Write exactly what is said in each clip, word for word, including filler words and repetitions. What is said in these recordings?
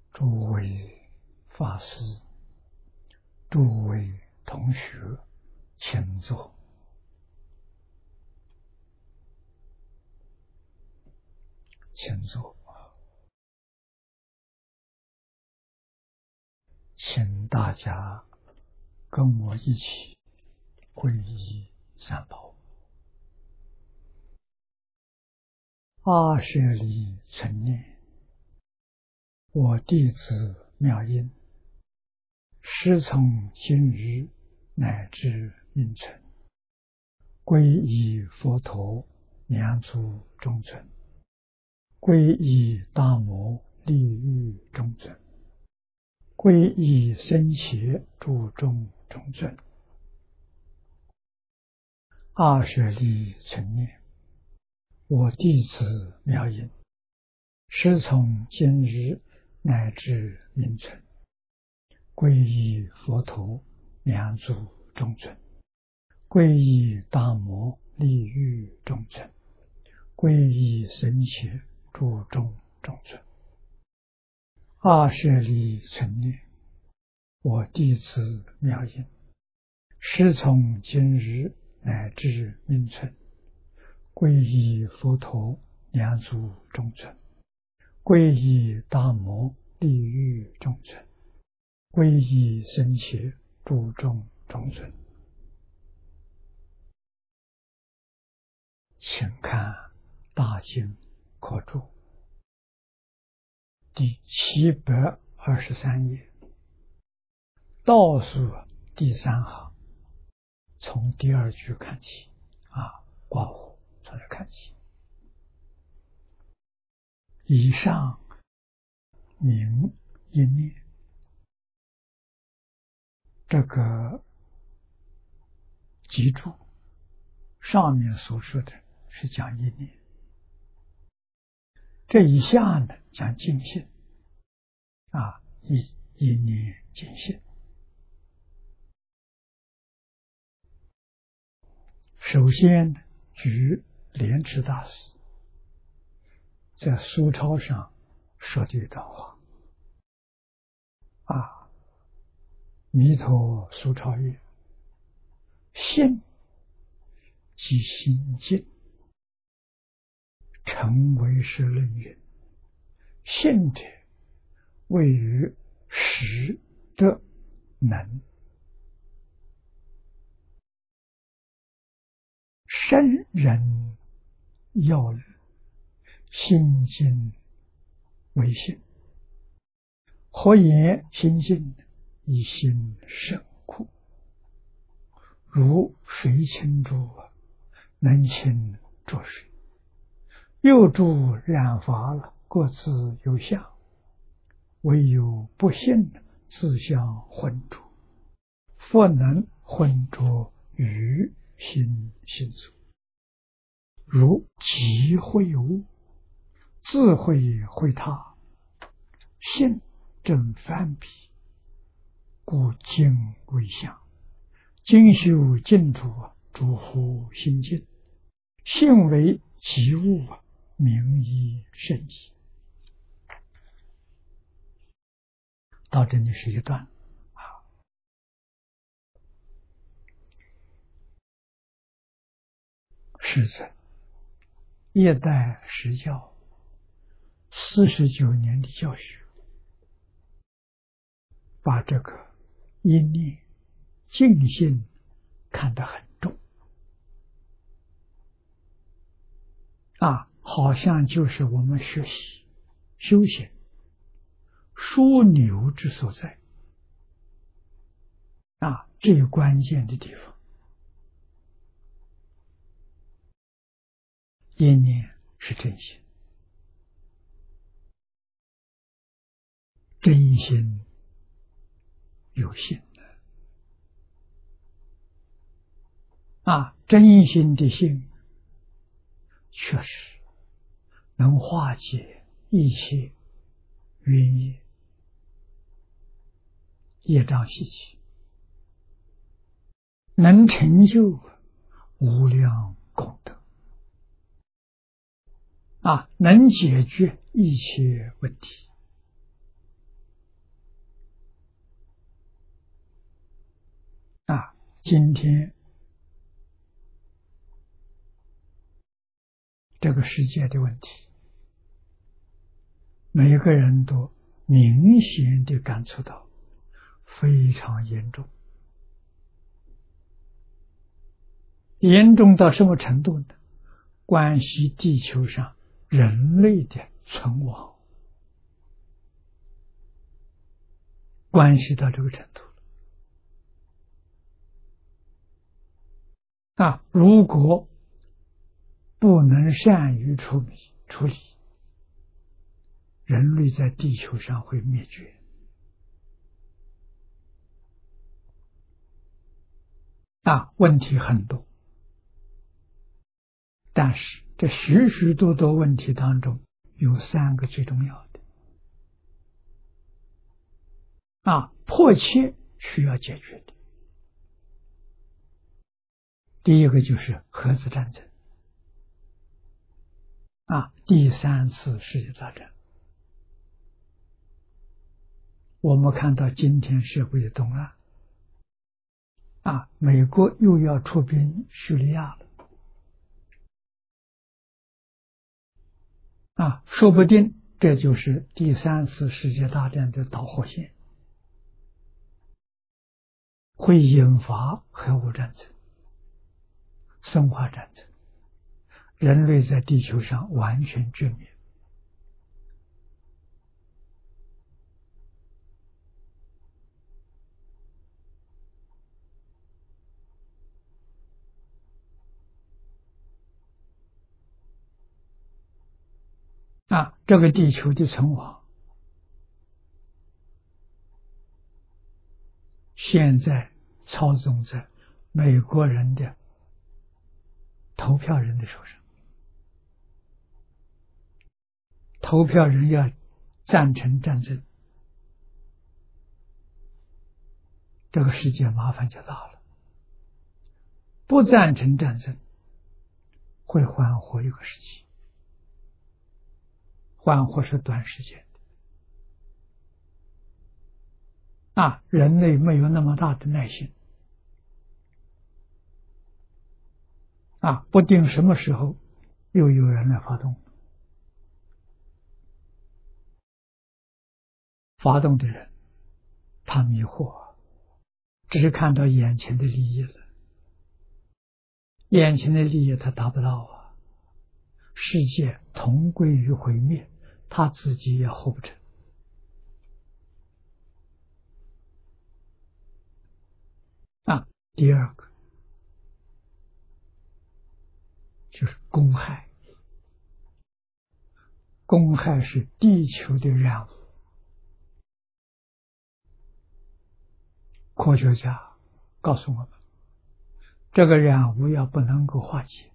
诸位法师、诸位同学，请坐。请坐。请大家跟我一起皈依三宝。阿舍利存念，我弟子妙音，师从今日乃至命存，皈依佛陀，两足中尊，皈依大摩利欲中尊，皈依僧伽注中中尊。阿舍利存念，我弟子妙音，师从今日乃至命存，皈依佛陀，两足中尊，皈依大摩利欲中尊，皈依僧伽注中中尊。阿舍利存念，我弟子妙音，师从今日乃至命存，皈依佛陀，两足中尊，皈依大摩利欲中尊，皈依僧伽注中中尊。请看大经课注第七百二十三页，倒数第三行，从第二句看起啊，刮胡从这看起。以上名一念，这个记住，上面所说的是讲一念，这以下呢讲净信啊，一一念净信。首先举莲池大师在书抄上说的一段话啊，弥陀书抄曰：信即心净，诚为是论云：信者谓于识得能，圣人要语，心净为信。何言心净？以心胜苦，如水清珠，能清浊水。又诸染法了，各自有相，唯有不信，自相混浊。佛能混浊于心心所，如即会物，自会会他，信正反比，故净为相。今修净土，诸乎心净，信为即物，名以圣矣。到这里是一段啊，师尊一代实教四十九年的教学，把这个一念净信看得很重啊，好像就是我们学习修行枢纽之所在啊，最关键的地方。一念是真心，真心有信啊，真心的信确实能化解一切冤业、业障习气，能成就无量功德啊，能解决一切问题今天这个世界的问题，每个人都明显地感触到非常严重。严重到什么程度呢？关系地球上人类的存亡，关系到这个程度了啊！如果不能善于处理处理，人类在地球上会灭绝。啊，问题很多，但是这许许多多问题当中，有三个最重要的啊，迫切需要解决的。第一个就是核子战争啊，第三次世界大战。我们看到今天社会的动乱啊，美国又要出兵叙利亚了啊，说不定这就是第三次世界大战的导火线，会引发核武战争、生化战争，人类在地球上完全绝灭。啊，这个地球的存亡，现在操纵在美国人的投票人的手上。投票人要赞成战争，这个世界麻烦就大了。不赞成战争，会缓和一个时期，缓和是短时间的啊，人类没有那么大的耐心啊，不定什么时候又有人来发动。发动的人他迷惑，只是看到眼前的利益了，眼前的利益他达不到啊，世界同归于毁灭，他自己也活不成啊。第二个就是公害，公害是地球的染污。科学家告诉我们，这个染污要不能够化解，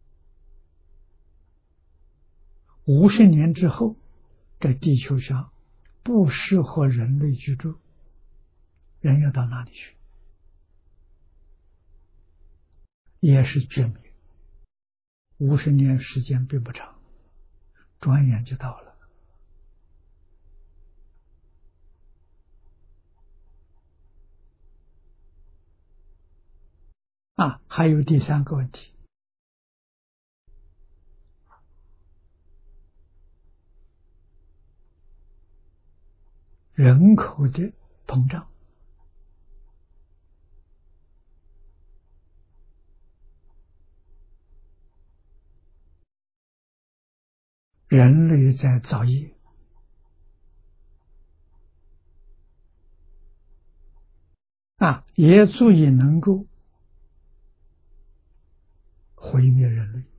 五十年之后，在地球上不适合人类居住，人要到哪里去？也是绝灭。五十年时间并不长，转眼就到了。啊，还有第三个问题，人口的膨胀。人类在造业啊，也足以能够毁灭人类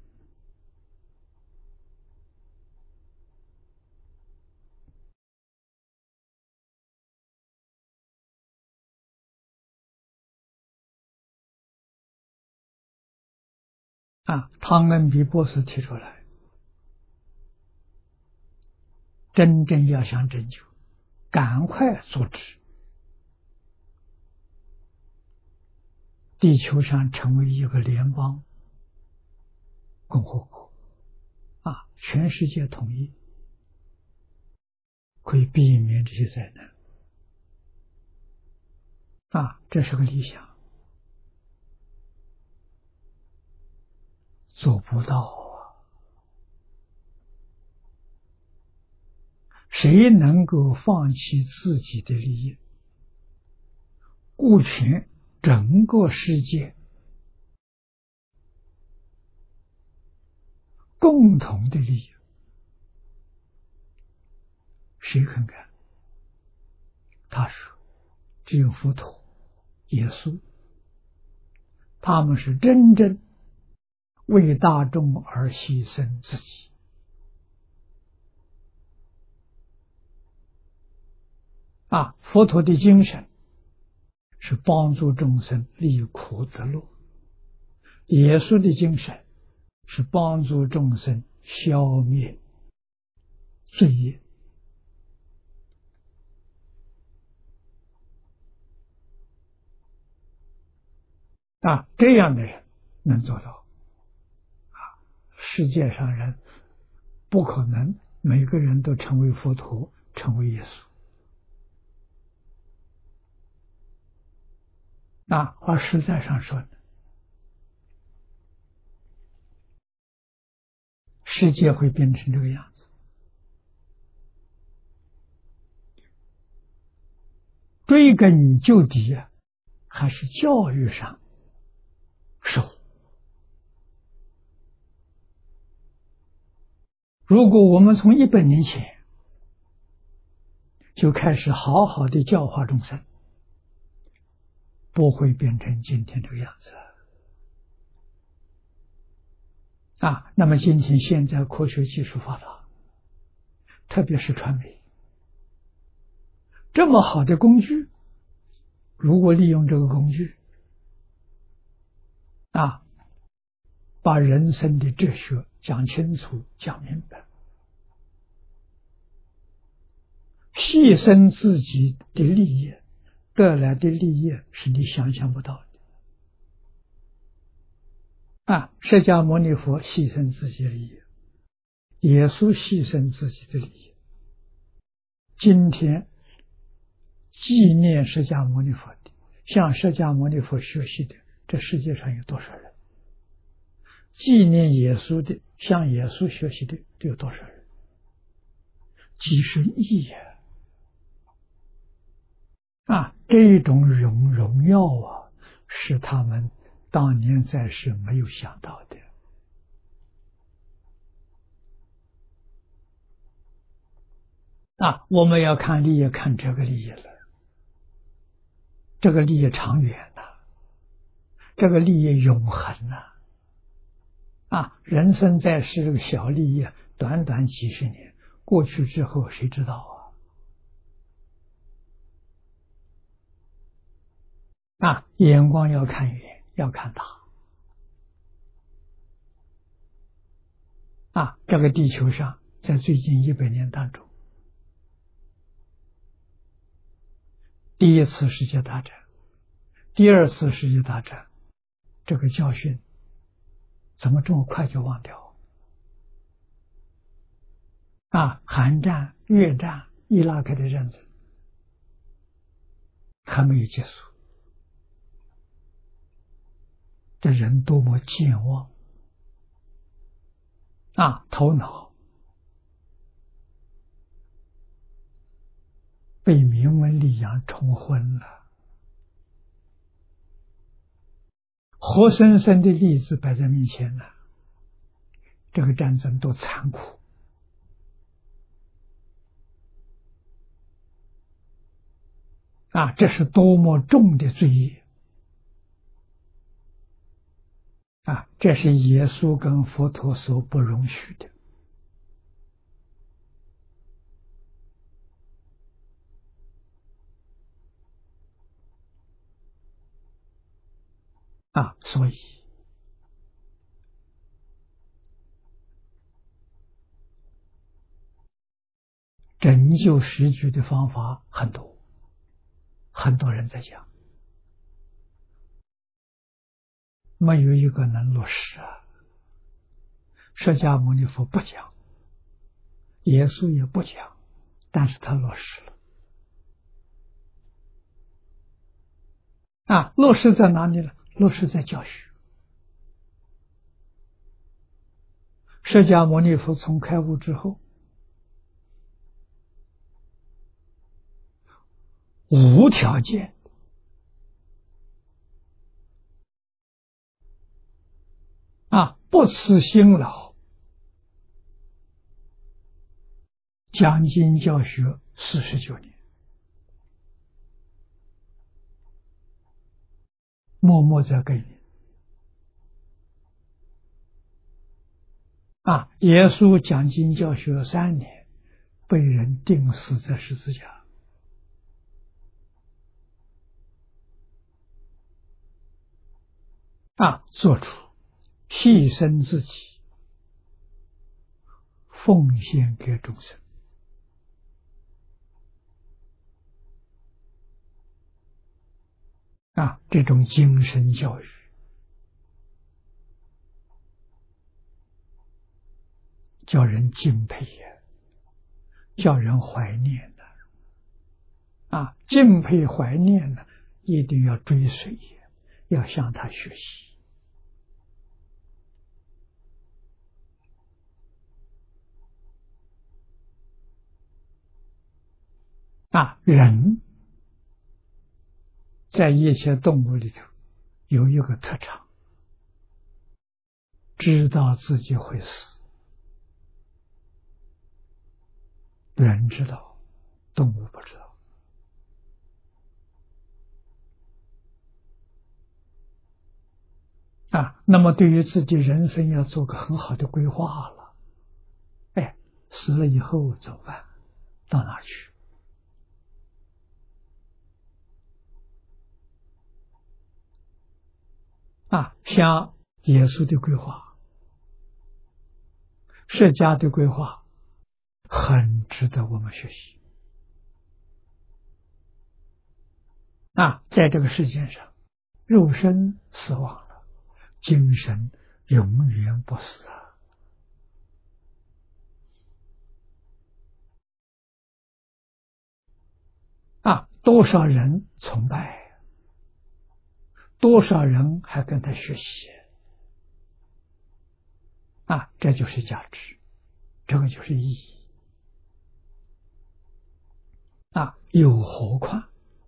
啊。汤恩比博士提出来，真正要想拯救，赶快阻止地球上成为一个联邦共和国啊，全世界统一，可以避免这些灾难啊，这是个理想。 做不到啊！谁能够放弃自己的利益，顾全整个世界共同的利益？谁肯干？他说只有佛陀、耶稣，他们是真正为大众而牺牲自己啊！佛陀的精神是帮助众生离苦得乐，耶稣的精神是帮助众生消灭罪业啊！这样的人能做到啊！世界上人不可能每个人都成为佛陀，成为耶稣啊！而实在上说呢，世界会变成这个样子，追根究底啊，还是教育上受。如果我们从一百年前就开始好好的教化众生，不会变成今天这个样子啊！那么今天现在科学技术发达，特别是传媒，这么好的工具，如果利用这个工具啊，把人生的哲学讲清楚、讲明白，牺牲自己的利益，得来的利益是你想象不到的啊！释迦牟尼佛牺牲自己的利益，耶稣牺牲自己的利益。今天纪念释迦牟尼佛的，向释迦牟尼佛学习的，这世界上有多少人？纪念耶稣的，向耶稣学习的，都有多少人？几十亿呀！啊，这种荣荣耀啊，是他们当年在世没有想到的啊！我们要看利益，看这个利益了，这个利益长远呐、啊，这个利益永恒呐、啊！啊，人生在世，这个小利益，短短几十年过去之后，谁知道啊？啊，眼光要看远，要看大。啊，这个地球上，在最近一百年当中，第一次世界大战、第二次世界大战，这个教训怎么这么快就忘掉？啊，韩战、越战、伊拉克的战争还没有结束，这人多么健忘啊！头脑被名闻利养冲昏了，活生生的例子摆在面前了。这个战争多残酷啊！这是多么重的罪业啊！这是耶稣跟佛陀所不容许的啊！所以拯救时局的方法很多，很多人在讲，没有一个能落实啊！释迦牟尼佛不讲，耶稣也不讲，但是他落实了啊！落实在哪里呢？落实在教学释迦牟尼佛从开悟之后，无条件啊，不辞辛劳，讲经教学四十九年，默默在给你。啊，耶稣讲经教学三年，被人钉死在十字架。啊，做出牺牲自己，奉献给众生。啊，这种精神教育，叫人敬佩呀，叫人怀念的。啊，敬佩怀念呢，一定要追随，要向他学习。啊，人在一切动物里头有一个特长，知道自己会死。人知道，动物不知道。啊，那么对于自己人生要做个很好的规划了。哎，死了以后怎么办？到哪去？啊，像耶稣的规划，释迦的规划，很值得我们学习。啊，在这个世界上，肉身死亡了，精神永远不死啊！啊，多少人崇拜，多少人还跟他学习啊！这就是价值，这个就是意义啊！又何况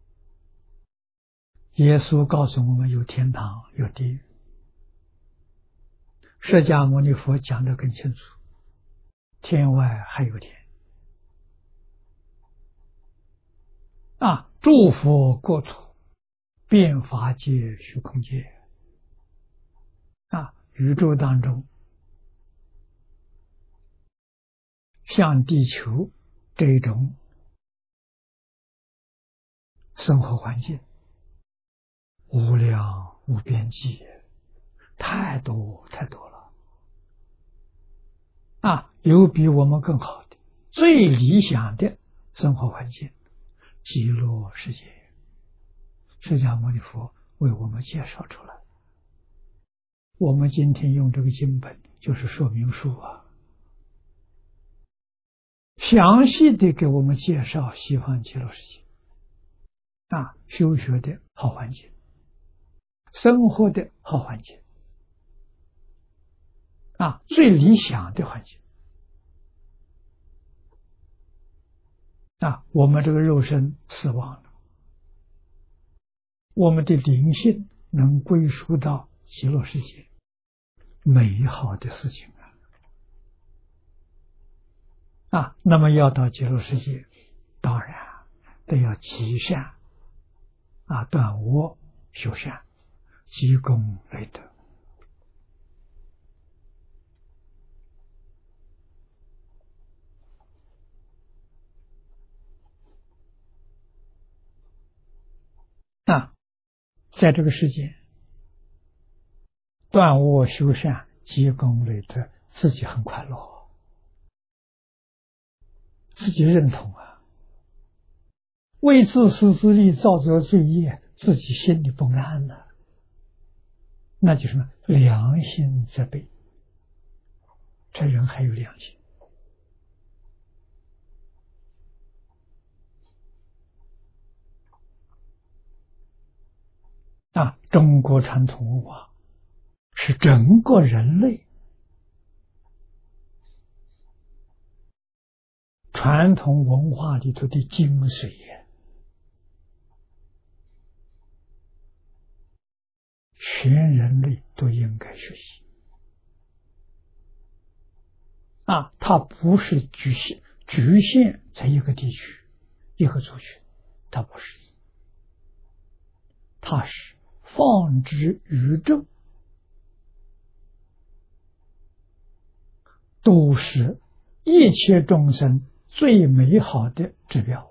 耶稣告诉我们有天堂有地狱，释迦牟尼佛讲得更清楚，天外还有天啊！诸佛国土，遍法界虚空界啊！宇宙当中，像地球这种生活环境，无量无边际，太多太多了啊！有比我们更好的、最理想的生活环境，极乐世界，释迦牟尼佛为我们介绍出来。我们今天用这个经本就是说明书啊，详细的给我们介绍西方极乐世界啊，修学的好环境，生活的好环境啊，最理想的环境啊。我们这个肉身死亡了，我们的灵性能归属到极乐世界，美好的事情啊！啊，那么要到极乐世界，当然得要积善啊，断恶修善，积功累德。啊，在这个世界，断恶修善，积功累德，自己很快乐，自己认同啊。为自私自利造作罪业，自己心里不安了，那就是什么？良心责备。这人还有良心啊！中国传统文化是整个人类传统文化里头的精髓呀，全人类都应该学习啊！它不是局限局限在一个地区、一个族群，它不是，它是放之宇宙，都是一切众生最美好的指标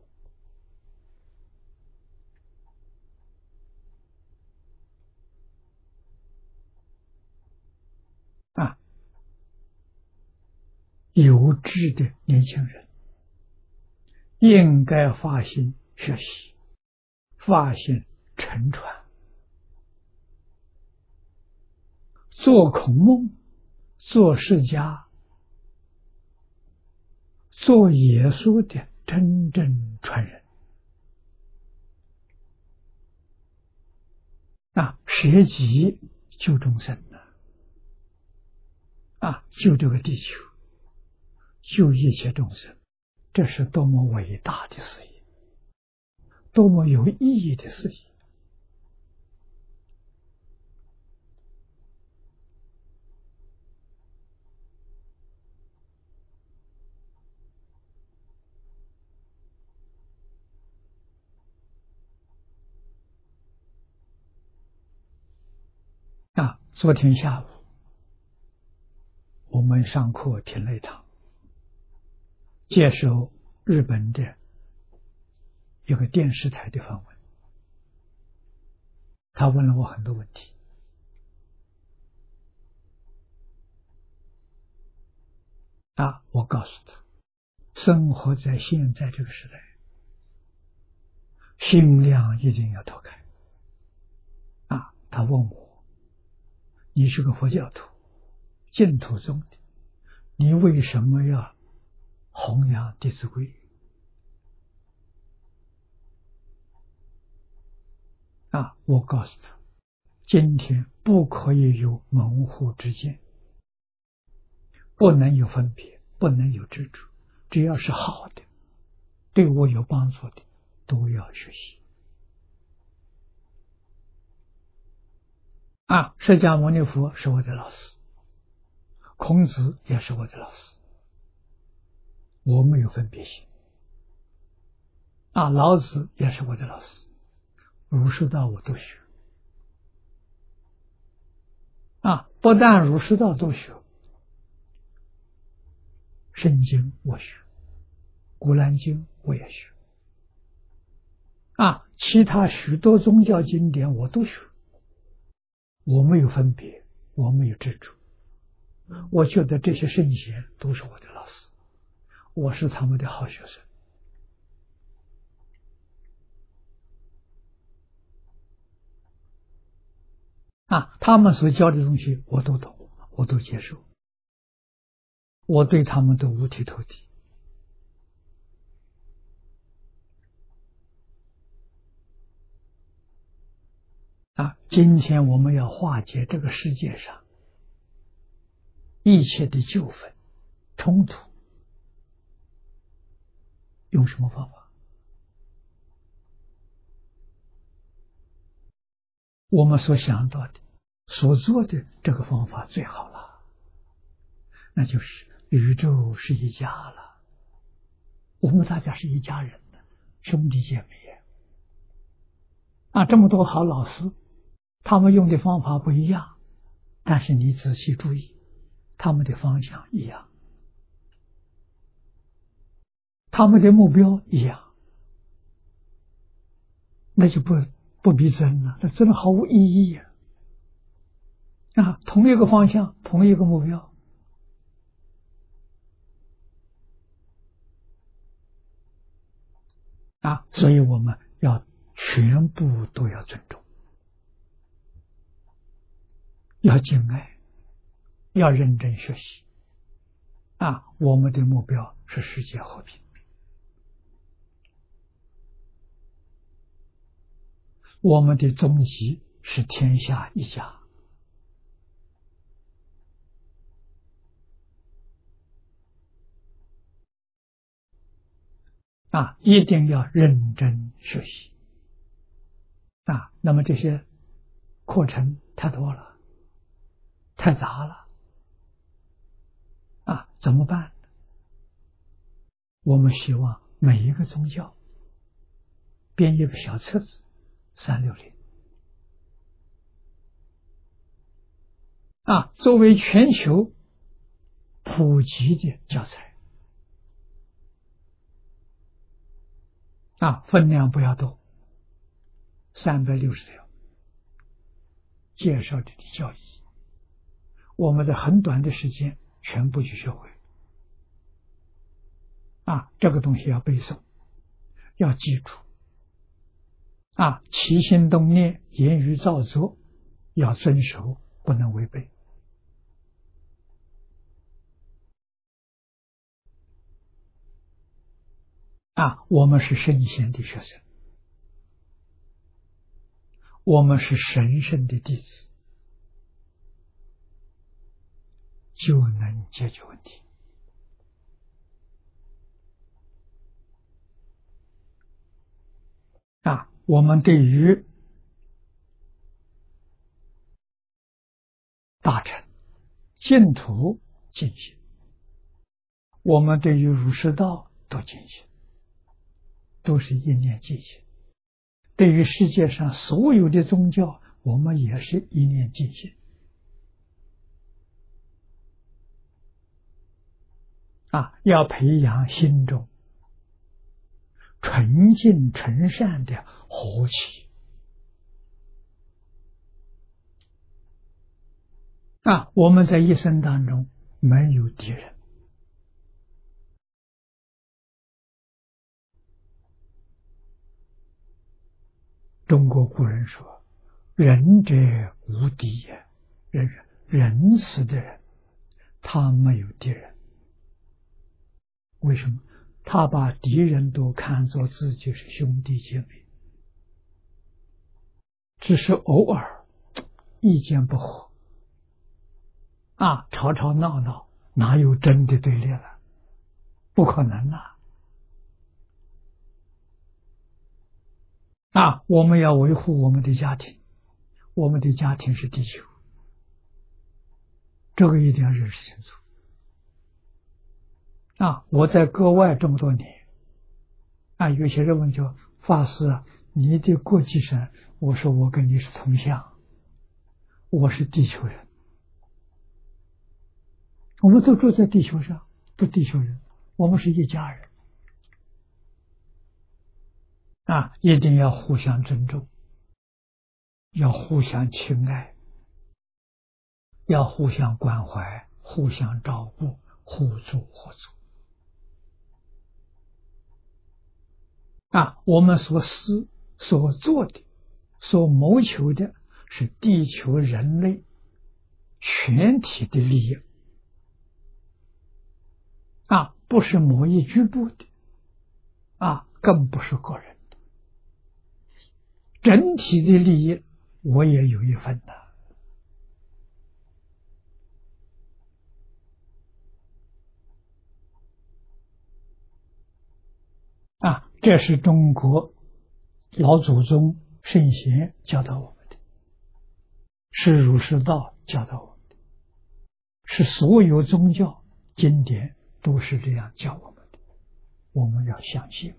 啊！有志的年轻人应该发心学习，发心沉传，做孔孟，做释迦，做耶稣的真正传人啊！舍己救众生呢啊！救这个地球，救一切众生，这是多么伟大的事业，多么有意义的事业啊！昨天下午我们上课听了一堂，接受日本的一个电视台的访问，他问了我很多问题啊！我告诉他，生活在现在这个时代，心量一定要打开啊！他问我，你是个佛教徒，净土宗的，你为什么要弘扬《弟子规》啊？我告诉他，今天不可以有门户之见，不能有分别，不能有执着，只要是好的，对我有帮助的，都要学习啊！释迦牟尼佛是我的老师，孔子也是我的老师，我没有分别心啊！老子也是我的老师，儒释道我都学啊！不但儒释道都学，圣经我学，古兰经我也学啊！其他许多宗教经典我都学，我没有分别，我没有执着，我觉得这些圣贤都是我的老师，我是他们的好学生啊！他们所教的东西我都懂，我都接受，我对他们都五体投地啊！今天我们要化解这个世界上一切的纠纷冲突，用什么方法？我们所想到的所做的这个方法最好了，那就是宇宙是一家了，我们大家是一家人的兄弟姐妹啊！这么多好老师，他们用的方法不一样，但是你仔细注意，他们的方向一样，他们的目标一样，那就不不必争了，那真的毫无意义呀！啊，同一个方向，同一个目标啊，所以我们要全部都要尊重，要敬爱，要认真学习啊！我们的目标是世界和平，我们的终极是天下一家。 啊，一定要认真学习啊。那么这些课程太多了，太杂了啊，怎么办？我们希望每一个宗教编一个小册子，三六零啊，作为全球普及的教材啊，分量不要多，三百六十条介绍这的教义，我们在很短的时间全部去学会啊，这个东西要背诵，要记住啊，起心动念、言语造作要遵守，不能违背啊。我们是圣贤的学生，我们是神圣的弟子，就能解决问题啊。我们对于大乘净土进行，我们对于儒释道都进行，都是一念进行。对于世界上所有的宗教，我们也是一念进行啊，要培养心中纯净纯善的和气啊。我们在一生当中没有敌人，中国古人说仁者无敌也，仁仁慈的人他没有敌人，为什么？他把敌人都看作自己是兄弟姐妹，只是偶尔意见不合啊，吵吵闹闹，哪有真的对立了？不可能啊！啊，我们要维护我们的家庭，我们的家庭是地球，这个一定要认识清楚啊！我在国外这么多年啊，有些人问就法师啊，你的国籍上，我说我跟你是同乡，我是地球人，我们都住在地球上，不地球人，我们是一家人啊，一定要互相尊重，要互相亲爱，要互相关怀，互相照顾，互助合作啊。我们所思所做的所谋求的是地球人类全体的利益啊，不是某一局部的啊，更不是个人的，整体的利益我也有一份的啊。这是中国老祖宗圣贤教导我们的，是儒释道教导我们的，是所有宗教经典都是这样教我们的，我们要相信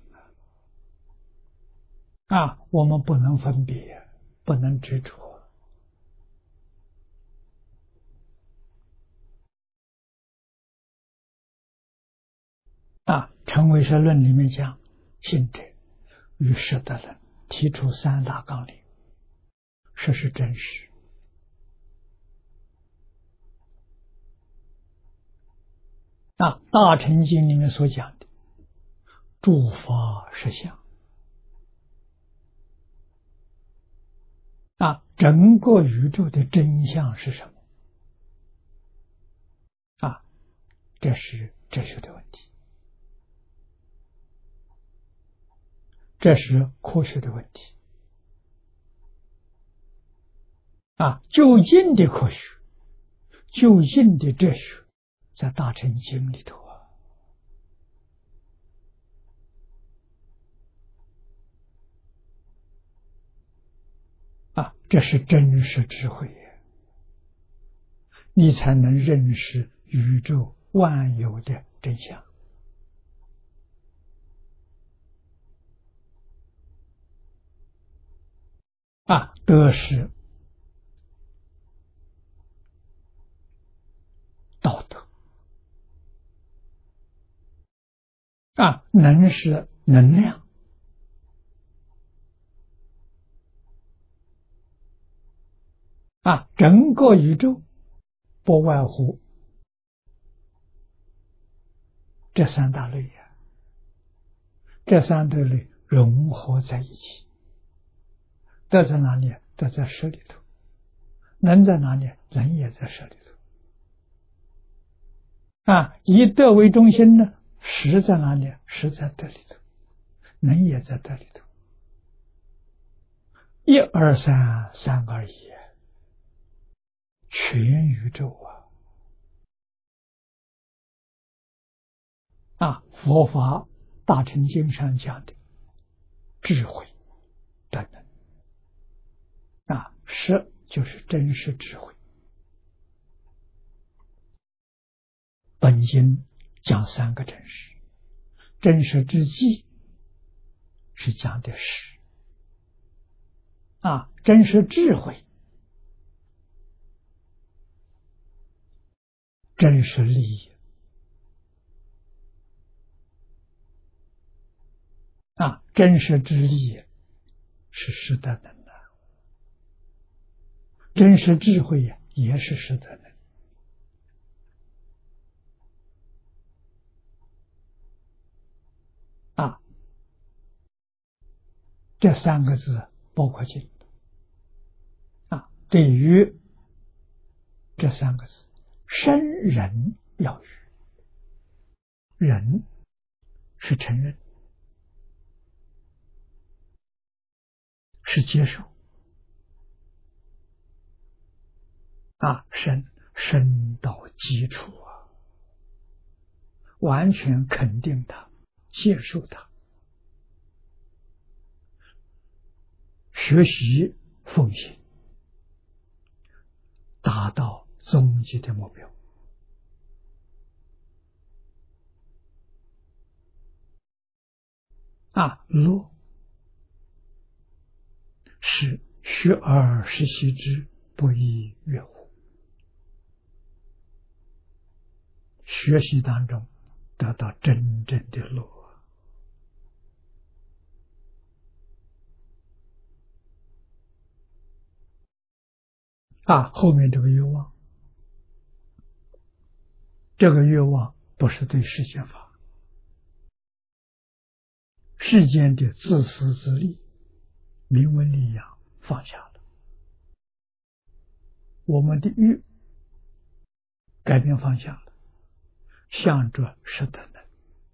啊，我们不能分别，不能执着啊。成唯识论里面讲，信者与识的人提出三大纲领，这是真实啊。大乘经里面所讲的诸法实相啊，整个宇宙的真相是什么啊？这是哲学的问题，这是科学的问题啊。究竟的科学，究竟的哲学，在大乘经里头啊。 这是真实智慧呀，你才能认识宇宙万有的真相。啊，德是道德，啊，能是能量，啊，整个宇宙不外乎这三大类呀，这三大类融合在一起。德在哪里？德在识里头。能在哪里？能也在识里头。啊，以德为中心呢，识在哪里？识在德里头，能也在德里头。一二三，三二一，全宇宙啊！啊，佛法大乘经上讲的智慧等等，啊，识就是真实智慧。本经讲三个真实，真实之际是讲的识，啊，真实智慧，真实利益，啊，真实之利是识得能的，真实智慧呀也是识得能。啊，这三个字包括进啊，对于这三个字，生人要语，人是承认，是接受，啊，生生到基础啊，完全肯定它，接受它，学习奉行，达到终极的目标。啊，乐是学而时习之，不亦乐乎。学习当中得到真正的乐。啊，后面这个愿望，这个愿望不是对世间法，世间的自私自利、名闻利养放下了，我们的欲改变方向了，向着识得能，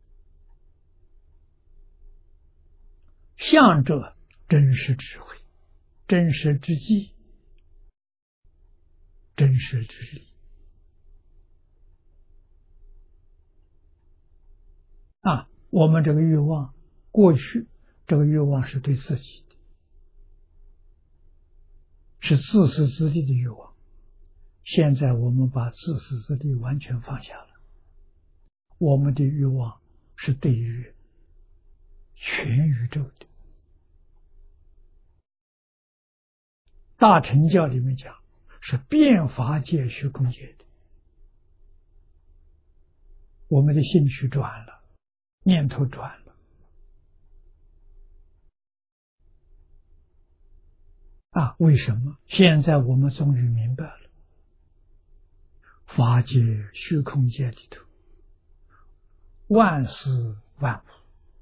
向着真实智慧、真实之际、真实之理。啊，我们这个欲望，过去这个欲望是对自己的，是自私自利的欲望。现在我们把自私自利完全放下了，我们的欲望是对于全宇宙的。大乘教里面讲是遍法界虚空界的，我们的兴趣转了，念头转了，啊，为什么？现在我们终于明白了，法界虚空界里头，万事万物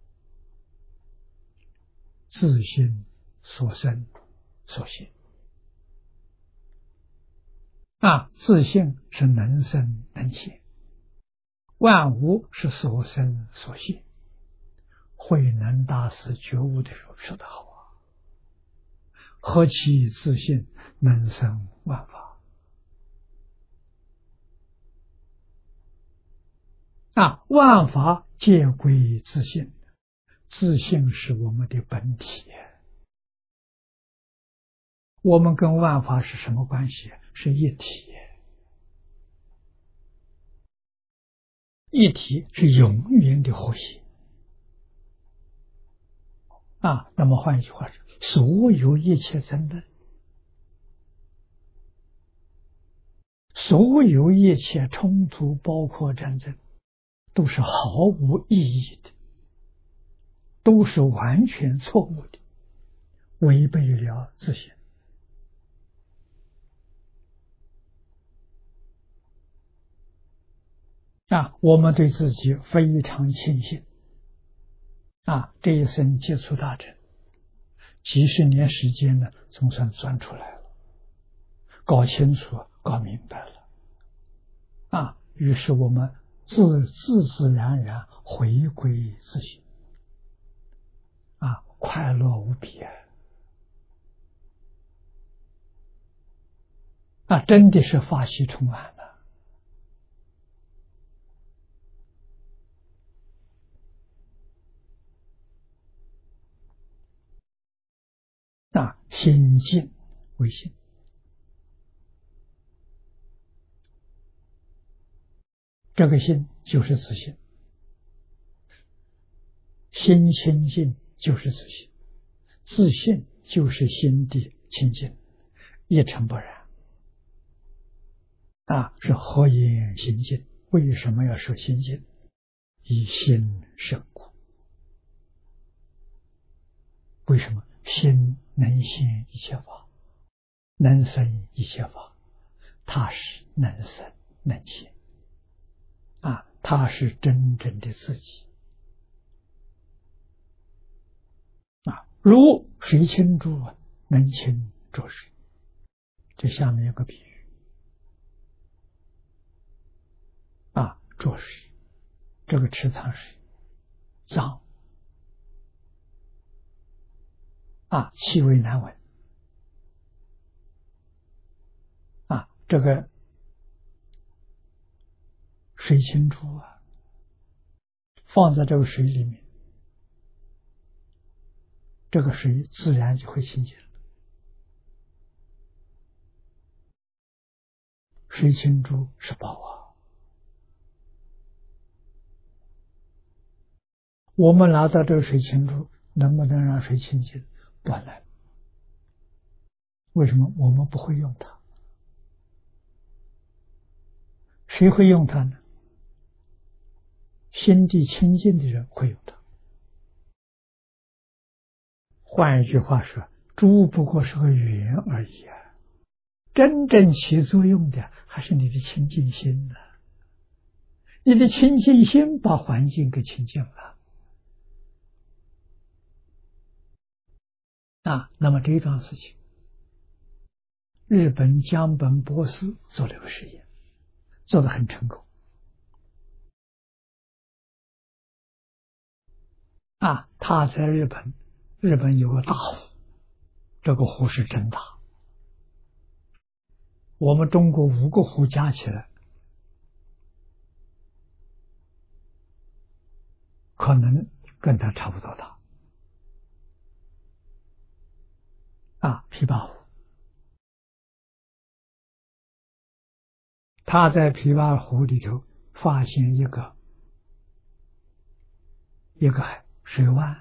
自性所生所现。啊，自性是能生能现，万物是所生所现。慧能大师觉悟的时候说得好啊，何其自性能生万法。啊，万法皆归自性，自性是我们的本体， 我们跟万法是什么关系？是一体。一体是永远的和谐啊。那么换一句话说，所有一切争论，所有一切冲突，包括战争，都是毫无意义的，都是完全错误的，违背了自性啊。我们对自己非常庆幸啊，这一生接触大乘，几十年时间呢，总算钻出来了，搞清楚，搞明白了啊。于是我们自自自然然回归自性啊，快乐无比啊！啊，真的是法喜充满了。啊，心净为性，这个心就是自性，心清净就是自性，自性就是心地清净，一尘不染啊，是合眼心净。为什么要说心净？以心胜故。为什么？心能现一切法，能生一切法，它是能生能现啊，它是真正的自己啊。如水清珠能清浊水，这下面有个比喻啊，浊水这个池塘水脏啊，气味难闻啊，这个水清珠啊，放在这个水里面，这个水自然就会清洁了。水清珠是宝啊，我们拿到这个水清珠，能不能让水清净？不能。为什么？我们不会用它。谁会用它呢？心地清净的人会用它。换一句话说，珠不过是个缘而已啊，真正起作用的还是你的清净心呢、啊。你的清净心把环境给清净了啊。那么这桩事情，日本江本博士做了个实验，做得很成功啊。他在日本，日本有个大湖，这个湖是真大，我们中国五个湖加起来可能跟它差不多大啊。琵琶湖，他在琵琶湖里头发现一个一个水湾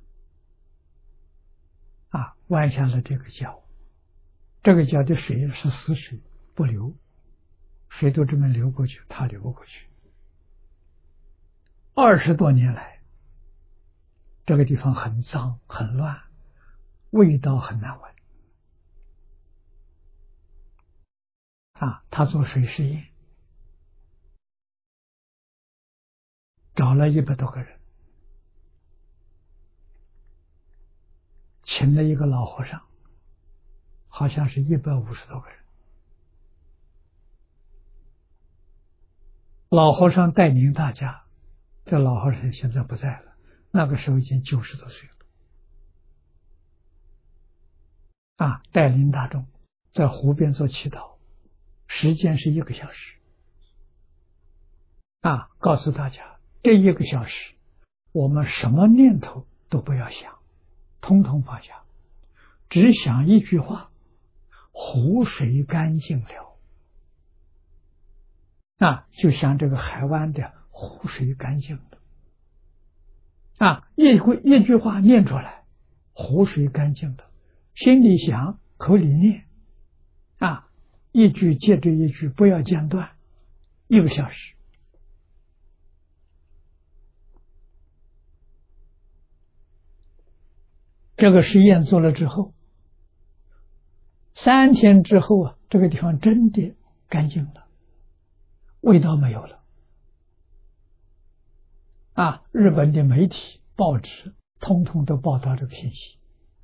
啊，弯下了这个角，这个角的水是死水，不流，水都这么流过去，它流过去。二十多年来，这个地方很脏很乱，味道很难闻啊。他做水实验，找了一百多个人，请了一个老和尚，好像是一百五十多个人。老和尚带领大家，这老和尚现在不在了，那个时候已经九十多岁了啊，带领大众在湖边做祈祷，时间是一个小时啊，告诉大家这一个小时我们什么念头都不要想，通通放下，只想一句话， 湖水干净了，啊，就像这个海湾的湖水干净了，啊，一句一句话念出来，湖水干净了，心里想，口里念，啊，一句接着一句，不要间断，一个小时。这个实验做了之后，三天之后啊，这个地方真的干净了，味道没有了。啊，日本的媒体、报纸通通都报道这个信息。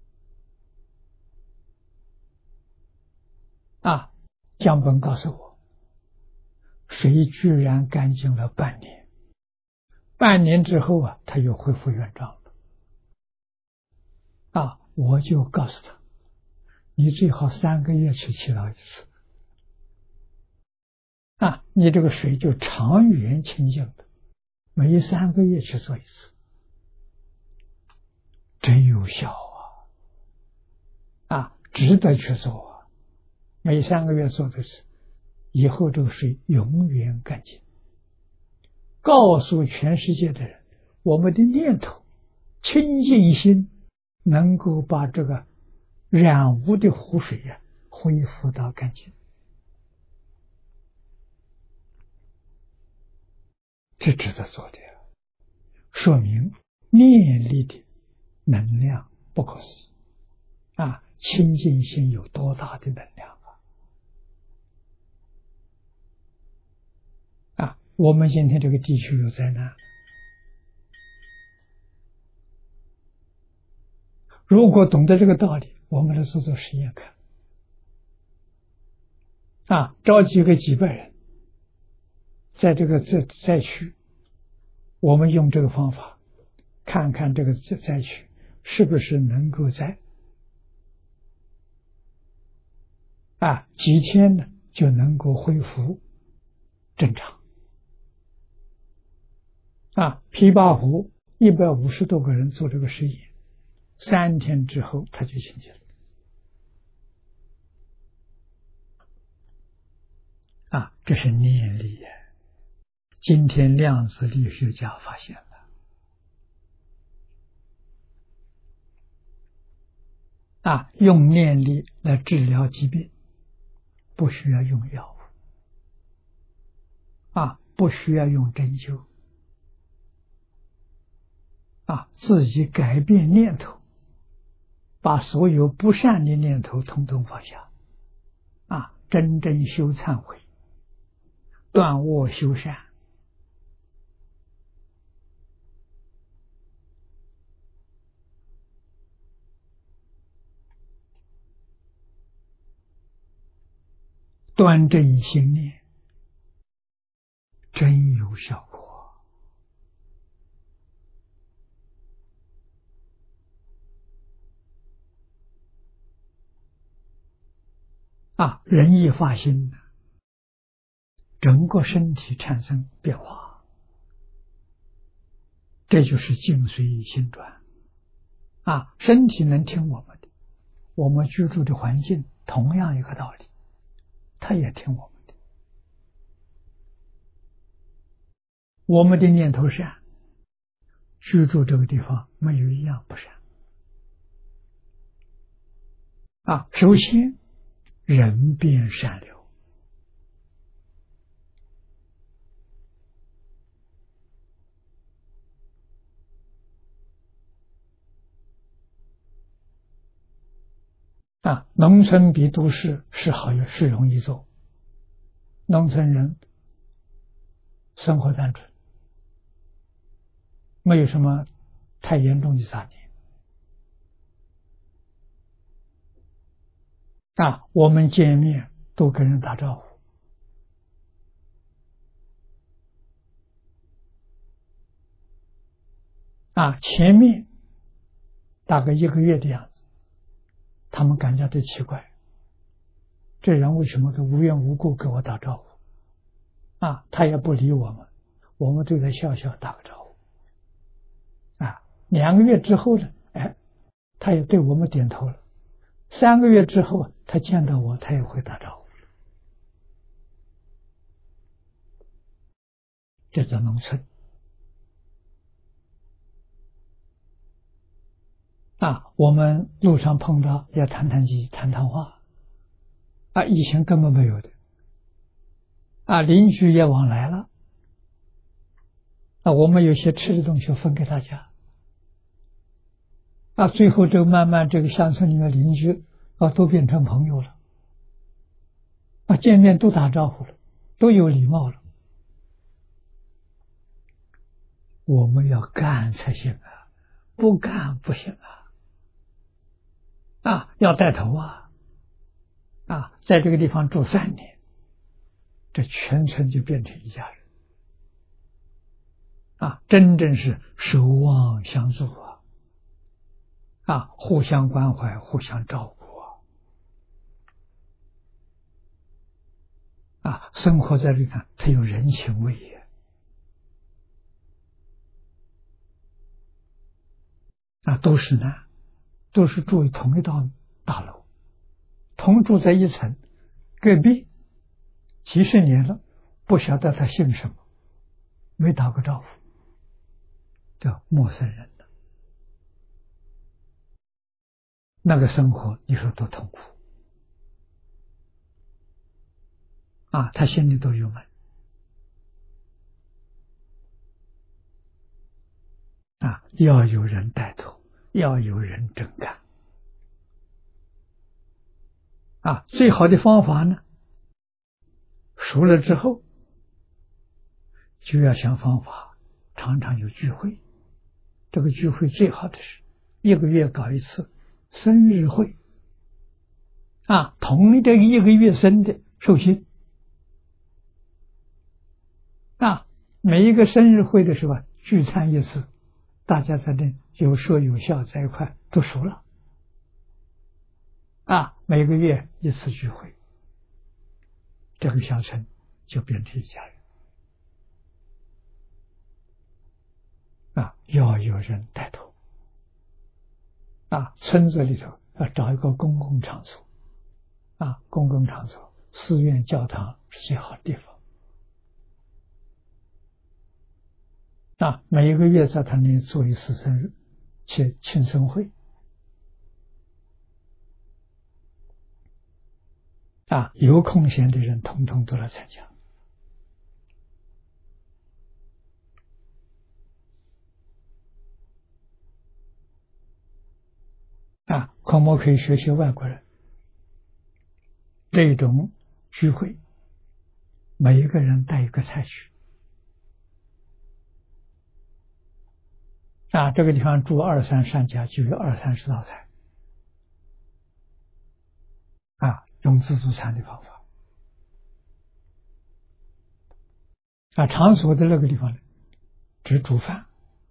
啊，江本告诉我，水居然干净了半年，半年之后啊，它又恢复原状了。啊，我就告诉他，你最好三个月去祈祷一次。啊，你这个水就长远清净的，每三个月去做一次，真有效啊！啊，值得去做啊！每三个月做的是，以后这个水永远干净。告诉全世界的人，我们的念头、清净心，能够把这个染污的湖水呀、啊、恢复到干净。这值得做的，说明念力的能量不可思议啊！清净心有多大的能量啊！啊，我们今天这个地区有灾难，如果懂得这个道理，我们来做做实验看啊，召集个几百人，在这个灾灾区，我们用这个方法，看看这个灾区是不是能够在啊几天呢就能够恢复正常。啊，琵琶湖一百五十多个人做这个实验，三天之后他就清净了。啊，这是念力呀！今天量子力学家发现了，啊，用念力来治疗疾病，不需要用药物，啊，不需要用针灸，啊，自己改变念头，把所有不善的念头统统放下，啊，真正修忏悔，断恶修善。端正心念，真有效果啊！人一发心，整个身体产生变化，这就是境随心转啊！身体能听我们的，我们居住的环境同样一个道理，他也听我们的。我们的念头善，居住这个地方没有一样不善啊！首先人变善流啊！农村比都市是好是容易做，农村人生活单纯，没有什么太严重的杂念啊！我们见面都跟人打招呼啊！前面大概一个月的样子，他们感觉到奇怪，这人为什么都无缘无故跟我打招呼啊？他也不理我们，我们对他笑笑打个招呼啊！两个月之后呢，哎，他也对我们点头了。三个月之后， 他见到我，他也会打招呼。这在农村啊，我们路上碰到要谈谈几谈谈话啊，以前根本没有的啊，邻居也往来了啊，我们有些吃的东西分给大家啊，最后这个慢慢这个乡村里面邻居啊都变成朋友了啊，见面都打招呼了，都有礼貌了。我们要干才行啊，不干不行啊！啊，要带头啊！啊，在这个地方住三年，这全村就变成一家人啊！真正是守望相助啊！啊，互相关怀，互相照顾啊！啊，生活在这里看，它有人情味也。啊，都是男，都是住同一道大楼，同住在一层，隔壁几十年了，不晓得他姓什么，没打过招呼，叫陌生人的。那个生活，你说多痛苦啊！他心里都有闷啊！要有人带头，要有人真干啊！最好的方法呢，熟了之后，就要想方法，常常有聚会。这个聚会最好的是一个月搞一次生日会啊，同一个一个月生的寿星啊，每一个生日会的时候聚餐一次，大家在那有说有笑，在一块都熟了啊，每个月一次聚会，这个小村就变成一家人啊，要有人带头啊，村子里头要找一个公共场所啊，公共场所，寺院、教堂是最好的地方啊，每一个月在他那里做一次生日，去庆生会啊，有空闲的人统统都来参加啊，我们可以学习外国人这种聚会，每一个人带一个菜去啊，这个地方住二三十家就有二三十道菜啊，用自助餐的方法啊，场所的那个地方呢，只煮饭，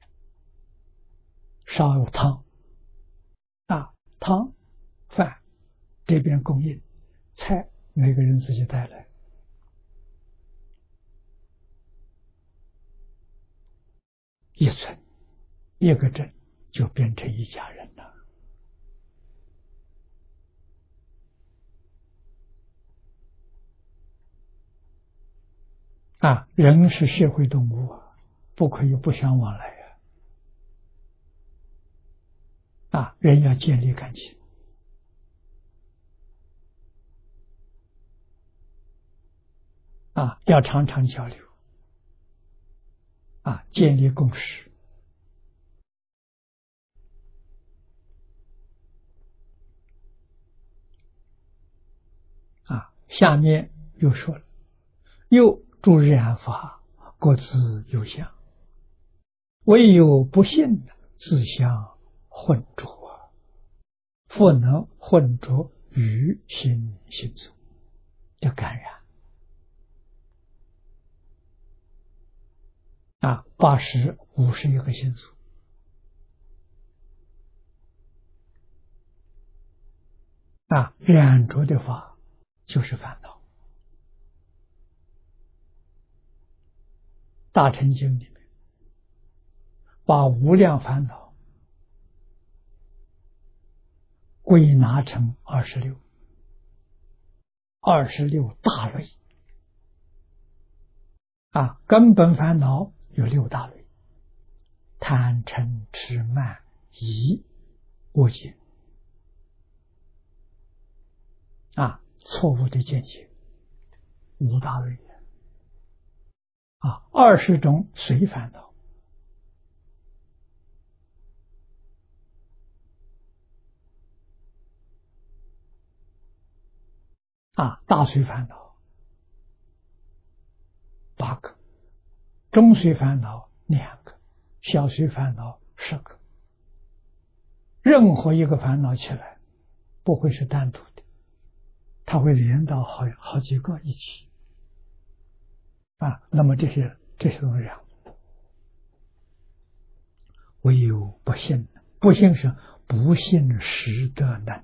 烧有汤啊，汤饭这边供应，菜每个人自己带来，一村一个镇就变成一家人了啊！人是社会动物啊，不可以不相往来啊！啊，人要建立感情啊，要常常交流啊，建立共识啊。下面又说了，又诸染法，各自有相，唯有不信的自相混浊啊，复能混浊于心心中，叫感染啊。八十五十一个心数啊，染着的法就是烦恼。大乘经里面把无量烦恼归纳成二十六二十六大类啊，根本烦恼有六大类：贪嗔痴慢疑恶见啊，错误的见解五大类啊，二十种随烦恼啊，大随烦恼八个，中随烦恼两个，小随烦恼十个。任何一个烦恼起来，不会是单独的，它会连到好好几个一起啊。那么这些这些东西啊，唯有不信，不信是不信实得能，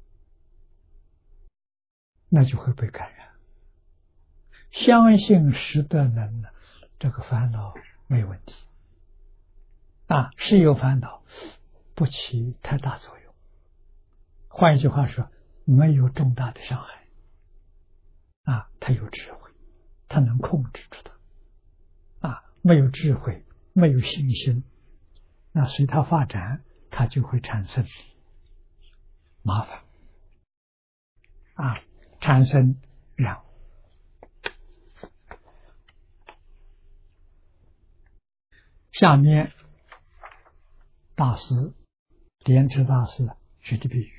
那就会被感染。相信实得能呢，这个烦恼没问题啊，是有烦恼，不起太大作用。换一句话说，没有重大的伤害啊，他有智慧，他能控制住它啊。没有智慧，没有信心，那随它发展，它就会产生麻烦啊，产生染污。下面大师莲池大师举的比喻，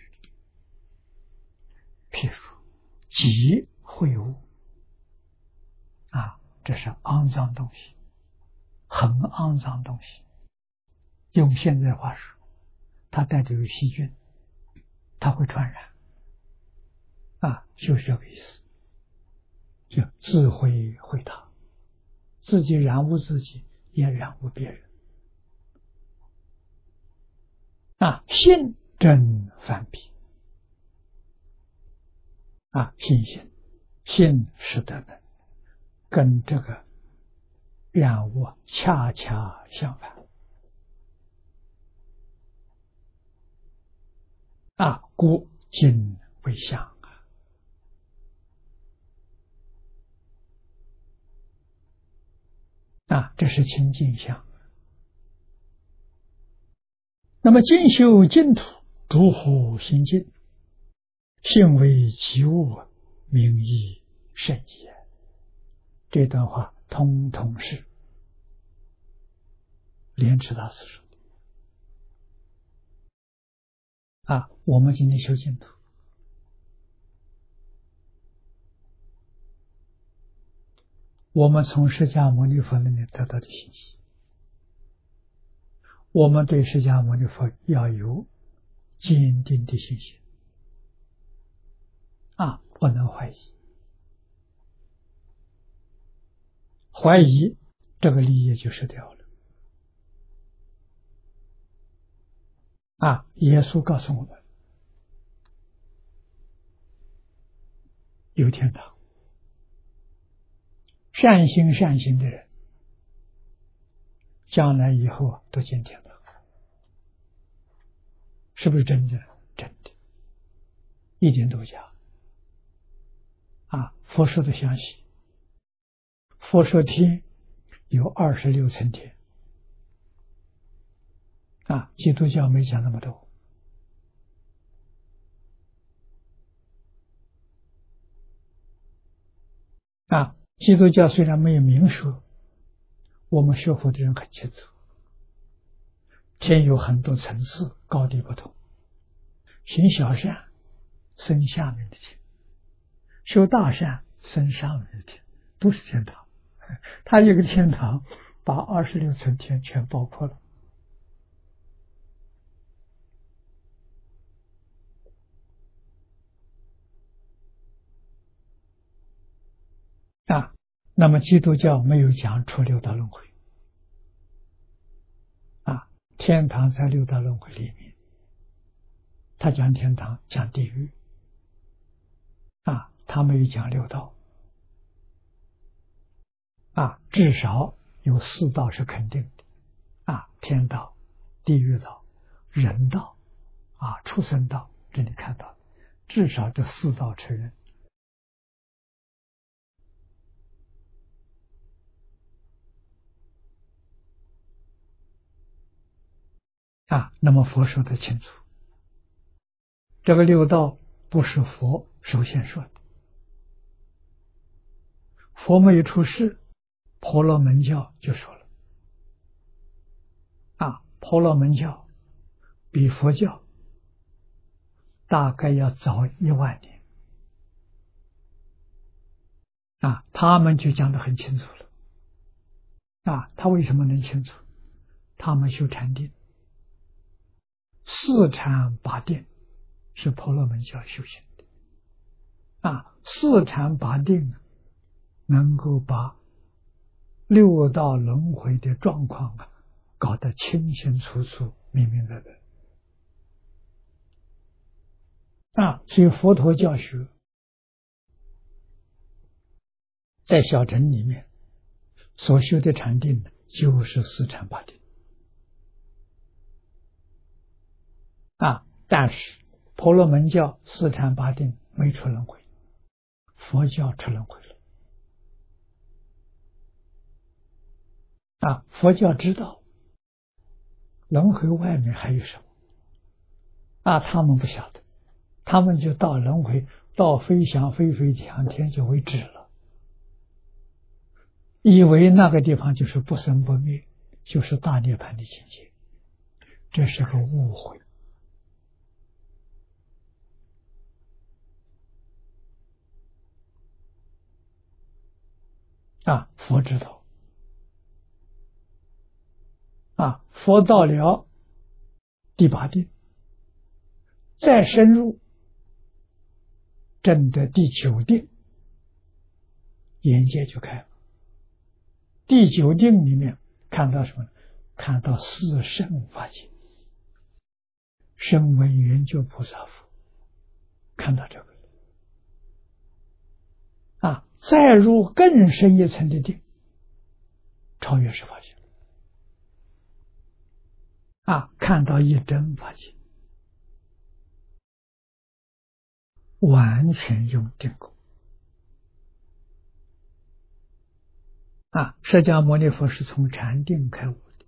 譬如积秽物啊，这是肮脏东西，很肮脏东西。用现在话说，它带着有细菌，它会传染啊，就是这个意思。就自毁毁他，自己染污自己，也染污别人啊。信真反比啊，信心信是得能，跟这个染污恰恰相反啊。故今为相啊，这是清净相。那么进修净土，诸乎心净，性为即物，名亦甚也。这段话通通是莲池大师说的啊。我们今天修净土，我们从释迦牟尼佛那里得到的信息，我们对释迦牟尼佛要有坚定的信心啊，不能怀疑。怀疑这个利益就失掉了啊。耶稣告诉我们，有天堂，善心善行的人，将来以后都进天堂，是不是真的？真的，一点都假啊！佛说的详细，佛说天有二十六层天啊，基督教没讲那么多啊。基督教虽然没有明说，我们学佛的人很清楚，天有很多层次，高低不同。行小善生下面的天，修大善生上面的天，都是天堂。他一个天堂把二十六层天全包括了啊。那么基督教没有讲出六道轮回啊，天堂在六道轮回里面，他讲天堂讲地狱啊，他没有讲六道啊，至少有四道是肯定的啊，天道、地狱道、人道啊、畜生道，这里看到至少这四道承认啊，那么佛说的清楚，这个六道不是佛首先说的，佛没有出世，婆罗门教就说了，啊，婆罗门教比佛教大概要早一万年，啊，他们就讲得很清楚了，啊，他为什么能清楚？他们修禅定，四禅八定是婆罗门教修行的，啊，四禅八定能够把六道轮回的状况啊搞得清清楚楚、明明白白。啊，所以佛陀教学在小乘里面所修的禅定就是四禅八定。啊，但是婆罗门教四禅八定没出轮回，佛教出轮回了。啊，佛教知道轮回外面还有什么，啊，他们不晓得，他们就到轮回，到飞翔飞飞翔天就为止了，以为那个地方就是不生不灭，就是大涅槃的境界，这是个误会。啊，佛知道，啊，佛到了第八定，再深入证得第九定，眼界就开了。第九定里面看到什么呢？看到四圣法界，声闻缘觉菩萨佛，看到这个啊，再入更深一层的定，超越十法界啊，看到一真法界，完全用定功啊！释迦牟尼佛是从禅定开悟的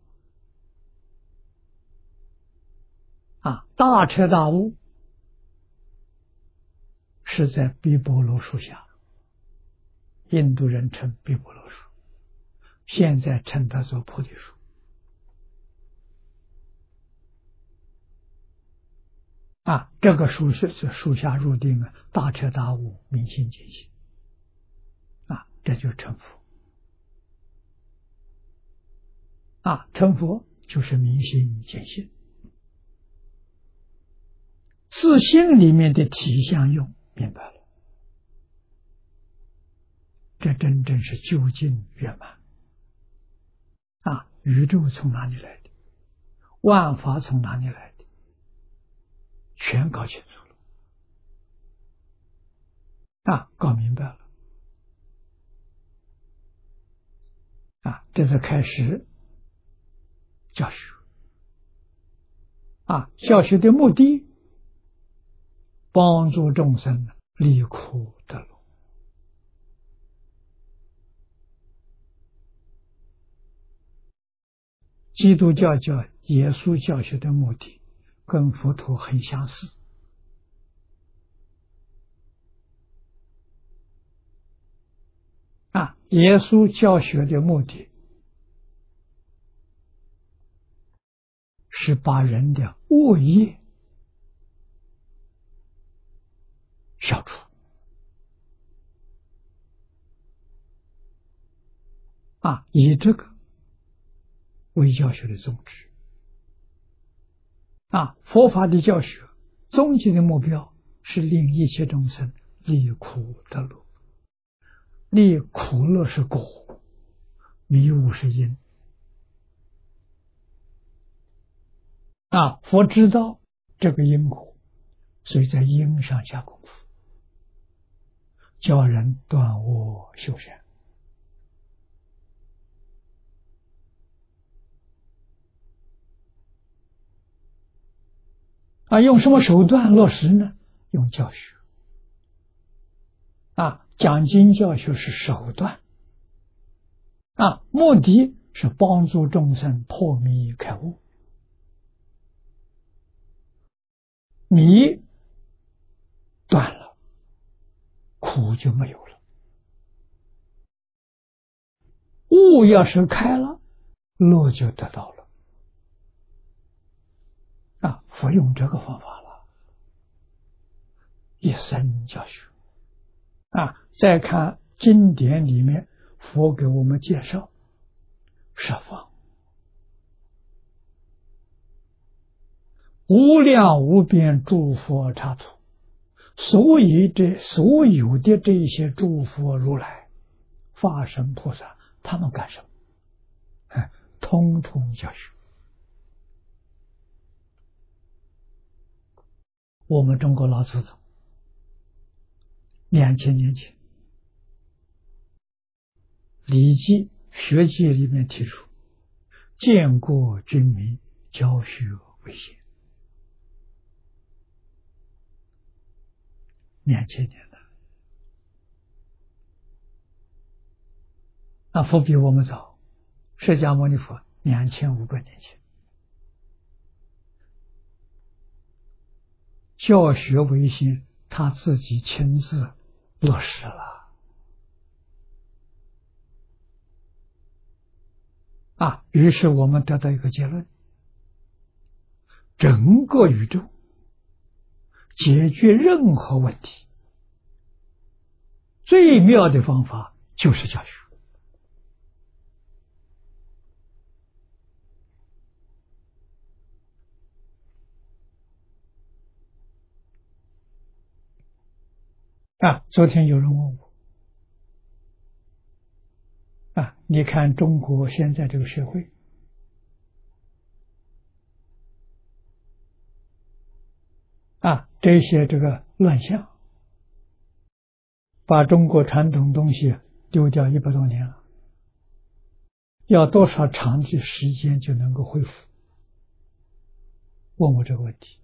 啊，大彻大悟是在毗婆罗树下，印度人称毗婆罗树，现在称它做菩提树。啊，这个树是树下入定啊，大彻大悟，明心见性，啊，这就成佛。啊，成佛就是明心见性，自性里面的体相用明白了，这真正是究竟圆满。啊，宇宙从哪里来的？万法从哪里来的？全搞清楚了，啊，搞明白了，啊，这是开始教学，啊，教学的目的，帮助众生离苦得乐。基督教教耶稣教学的目的跟佛陀很相似，啊，耶稣教学的目的是把人的恶业消除，啊，以这个为教学的宗旨。啊，佛法的教学终极的目标是令一切众生离苦得乐，离苦乐是果，迷悟是因。啊，佛知道这个因果，所以在因上下功夫，教人断恶修善。啊，用什么手段落实呢？用教学。啊，讲经教学是手段，啊，目的是帮助众生破迷开悟。 迷断了，苦就没有了；悟要是开了，乐就得到了。啊，佛用这个方法了，一生教学。啊，再看经典里面，佛给我们介绍十方无量无边诸佛刹土，所以这所有的这些诸佛如来、法身菩萨，他们干什么？哎，通通教学。我们中国老祖宗两千年前，《礼记》学记里面提出，建国军民，教学为先。两千年的，那佛比我们早，释迦牟尼佛两千五百年前，教学为先，他自己亲自落实了。啊，于是我们得到一个结论：整个宇宙解决任何问题，最妙的方法就是教学。啊，昨天有人问我，啊，你看中国现在这个社会，啊，这些这个乱象，把中国传统东西丢掉一百多年了，要多少长的时间就能够恢复？问我这个问题。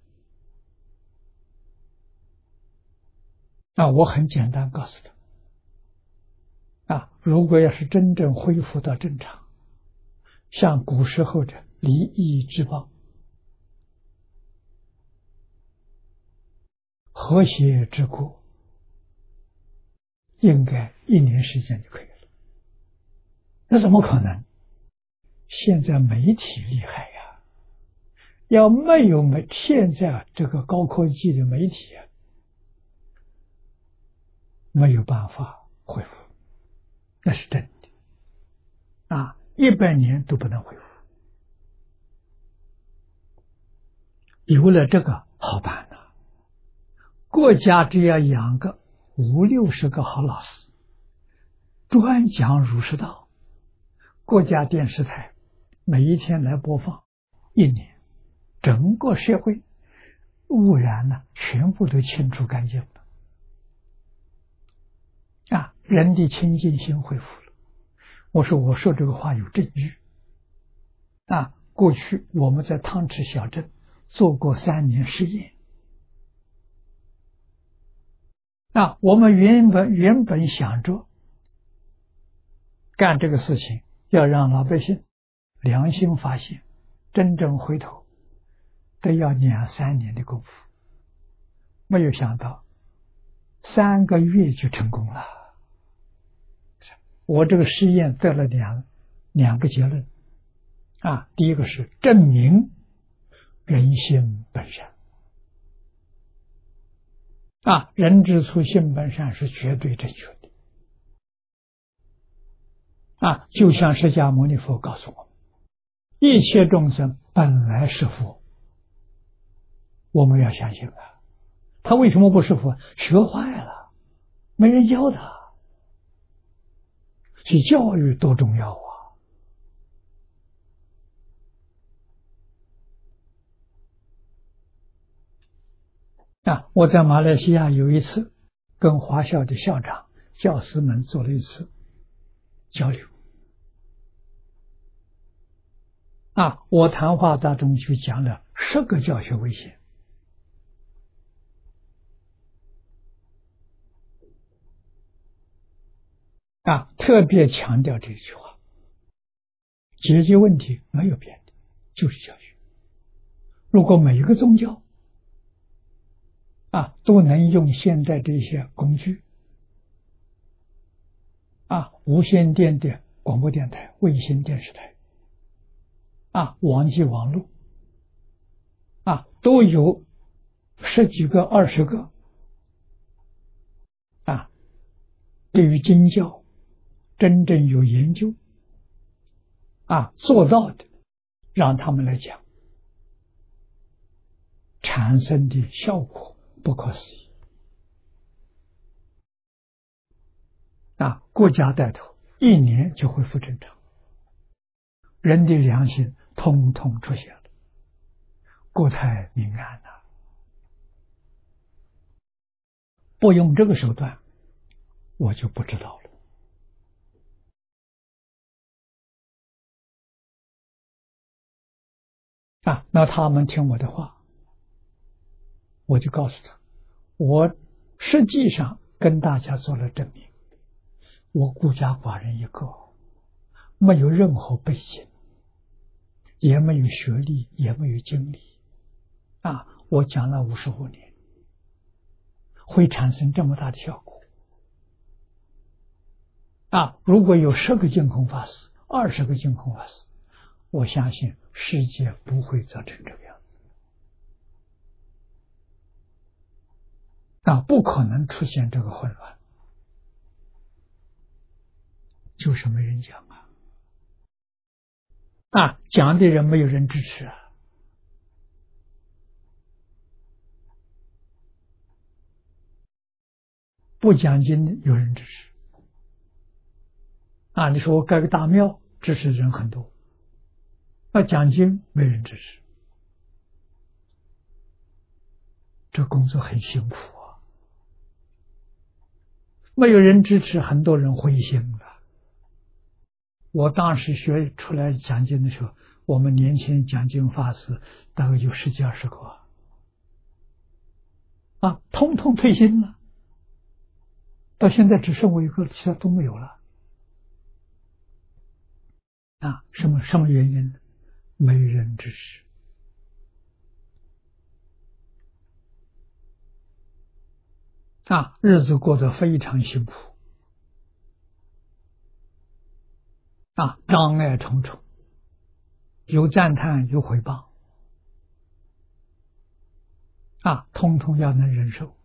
啊，我很简单告诉他，啊，如果要是真正恢复到正常，像古时候的礼义之邦、和谐之国，应该一年时间就可以了。那怎么可能？现在媒体厉害呀，要没有媒现在这个高科技的媒体啊，没有办法恢复，那是真的啊，一百年都不能恢复。有了这个好办了，国家只要养个五六十个好老师，专讲儒释道，国家电视台每一天来播放，一年整个社会污染呢，全部都清除干净了。啊，人的清净心恢复了。我说我说这个话有证据。啊，过去我们在汤池小镇做过三年实验。啊，我们原本原本想着干这个事情，要让老百姓良心发现，真正回头，得要两三年的功夫。没有想到三个月就成功了。我这个实验得了两两个结论。啊，第一个是证明人心本善。啊，人之初性本善是绝对正确的。啊，就像释迦牟尼佛告诉我们，一切众生本来是佛，我们要相信啊。他为什么不是佛？学坏了，没人教他。所以教育多重要啊！啊，我在马来西亚有一次跟华校的校长、教师们做了一次交流。啊，我谈话当中就讲了十个教学危险。啊，特别强调这一句话，解决问题没有别的，就是教学。如果每一个宗教啊，都能用现在这些工具啊，无线电的广播电台、卫星电视台啊，网际网络啊，都有十几个、二十个啊，对于经教真正有研究啊做到的，让他们来讲，产生的效果不可思议啊！国家带头，一年就恢复正常，人的良心通通出现了，国泰民安呐、啊！不用这个手段，我就不知道了啊！那他们听我的话，我就告诉他，我实际上跟大家做了证明，我孤家寡人一个，没有任何背景，也没有学历，也没有经历啊！我讲了五十五年，会产生这么大的效果啊！如果有十个净空法师，二十个净空法师，我相信世界不会造成这个样子啊！不可能出现这个混乱，就是没人讲啊！啊，讲的人没有人支持啊！不讲经有人支持啊！你说我盖个大庙，支持的人很多，那讲经没人支持，这工作很辛苦啊！没有人支持，很多人灰心了。我当时学出来讲经的时候，我们年轻人讲经法师大概有十几二十个啊，通通退心了，到现在只剩我一个，其他都没有了啊！什么什么原因呢？没人支持啊，日子过得非常辛苦啊，障碍重重，有赞叹有回报啊，通通要能忍受。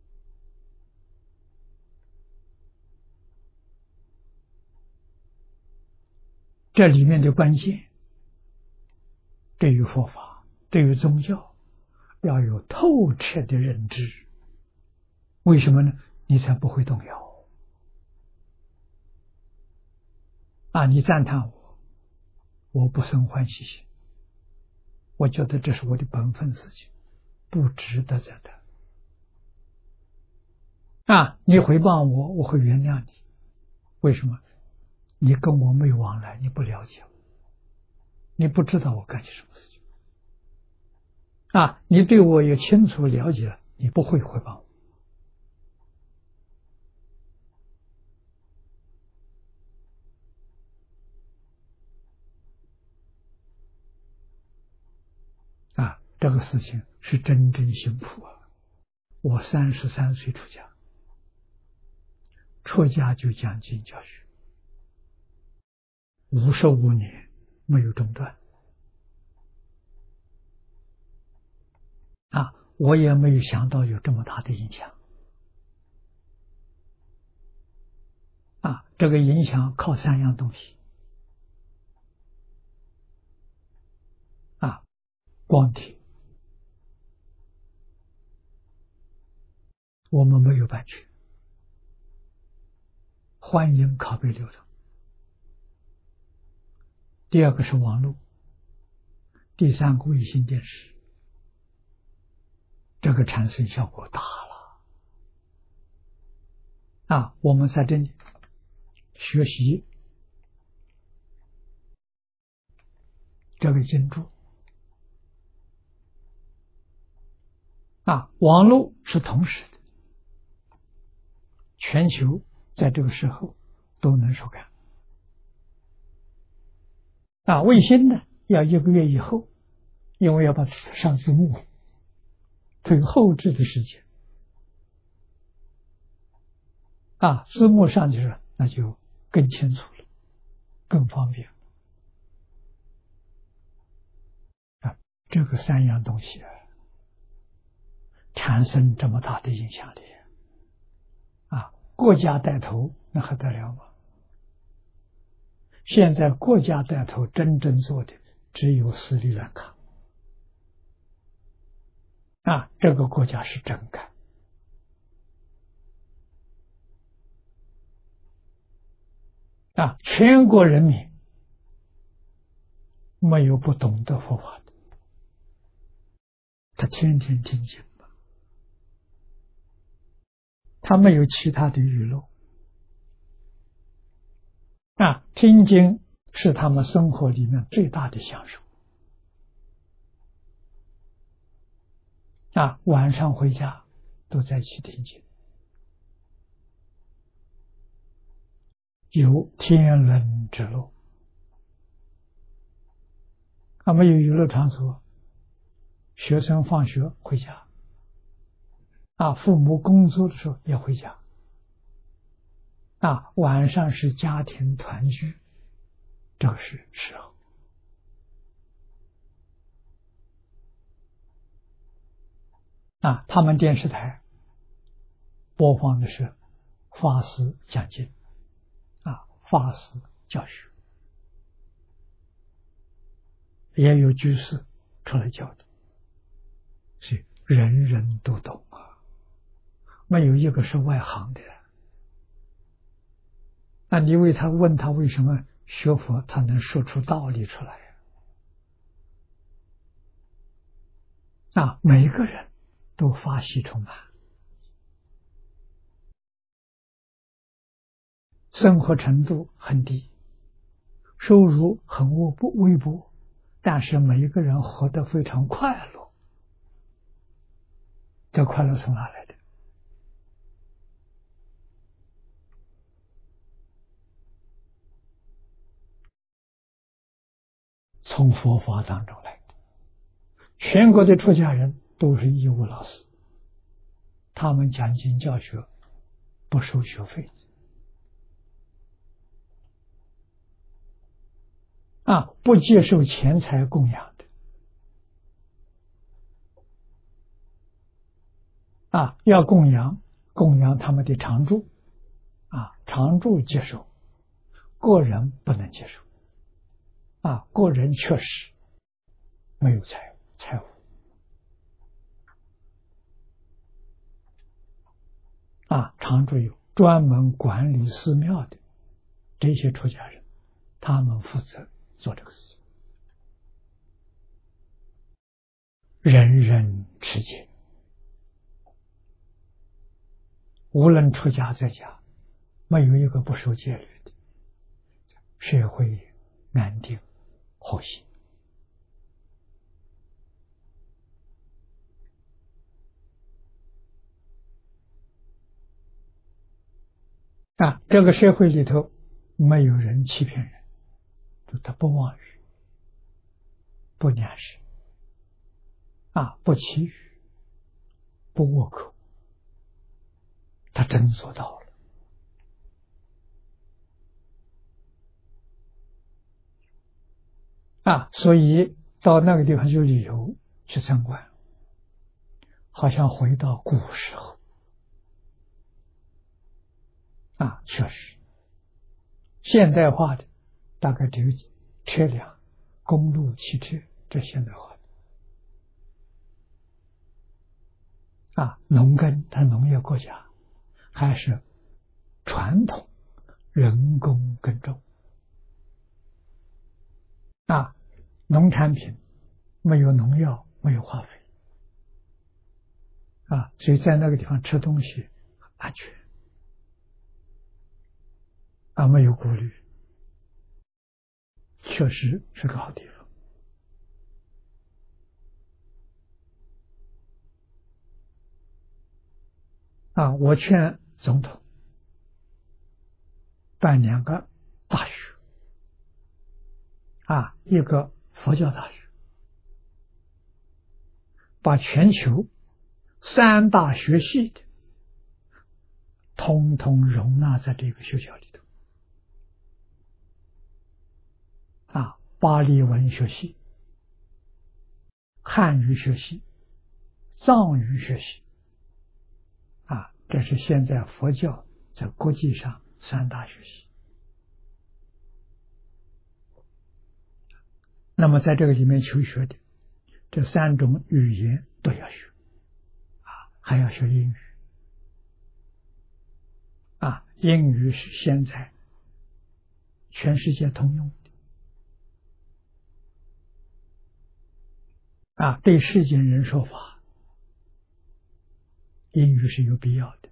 这里面的关键，对于佛法，对于宗教，要有透彻的认知。为什么呢？你才不会动摇啊！你赞叹我，我不生欢喜心，我觉得这是我的本分事情，不值得赞叹啊！你诽谤我，我会原谅你。为什么？你跟我没有往来，你不了解我，你不知道我干些什么事情啊！你对我有清楚了解，你不会诽谤我啊！这个事情是真正辛苦啊！我三十三岁出家，出家就讲经教学，五十五年没有中断啊！我也没有想到有这么大的影响啊！这个影响靠三样东西啊：光体，我们没有版权，欢迎拷贝流通。第二个是网络，第三个卫星电视，这个产生效果大了啊！我们在这里学习这个经注啊，网络是同时的，全球在这个时候都能收看啊。卫星呢，要一个月以后，因为要把上字幕，这个后置的时间啊，字幕上去了，那就更清楚了，更方便啊。这个三样东西啊，产生这么大的影响力啊！国家带头，那还得了吗？现在国家带头真正做的只有斯里兰卡啊，这个国家是真干啊，全国人民没有不懂得佛法的，他天天听经嘛，他没有其他的娱乐啊，听经是他们生活里面最大的享受啊，晚上回家都在一起听经，有天伦之乐啊，没有娱乐场所，学生放学回家啊，父母工作的时候也回家啊，晚上是家庭团聚，这个是时候啊。他们电视台播放的是法师讲经啊，法师教学，也有居士出来教的，所以人人都懂啊，没有一个是外行的。那你为他问他为什么学佛，他能说出道理出来啊？每一个人都发喜充满，生活程度很低，收入很微薄微薄，但是每一个人活得非常快乐。这快乐从哪来的？从佛法当中来的。全国的出家人都是义务老师，他们讲经教学不收学费啊，不接受钱财供养的啊，要供养供养他们的常住啊，常住接受，个人不能接受啊，个人确实没有财财务啊，常住有专门管理寺庙的这些出家人，他们负责做这个事情，人人持戒，无论出家在家，没有一个不守戒律的，社会安定和谐啊。这个社会里头没有人欺骗人，他不妄语，不两舌啊，不绮语，不倭寇，他真做到了啊。所以到那个地方去旅游去参观，好像回到古时候啊，确实现代化的大概只有车辆、公路、汽车，这现代化的啊。农耕它农业国家还是传统人工耕种啊，农产品没有农药，没有化肥啊，所以在那个地方吃东西安全啊，没有顾虑，确实是个好地方啊。我劝总统办两个大学啊，一个佛教大学，把全球三大学系的通通容纳在这个学校里头。啊，巴利文学习、汉语学习、藏语学习，啊，这是现在佛教在国际上三大学习。那么在这个里面求学的这三种语言都要学，啊，还要学英语。啊，英语是现在全世界通用的，啊，对世间人说法，英语是有必要的。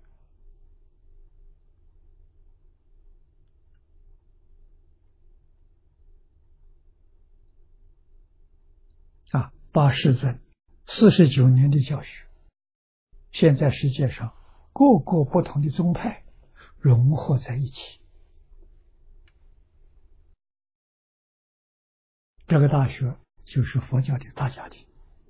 啊，八世尊四十九年的教学，现在世界上各个不同的宗派融合在一起，这个大学就是佛教的大家庭。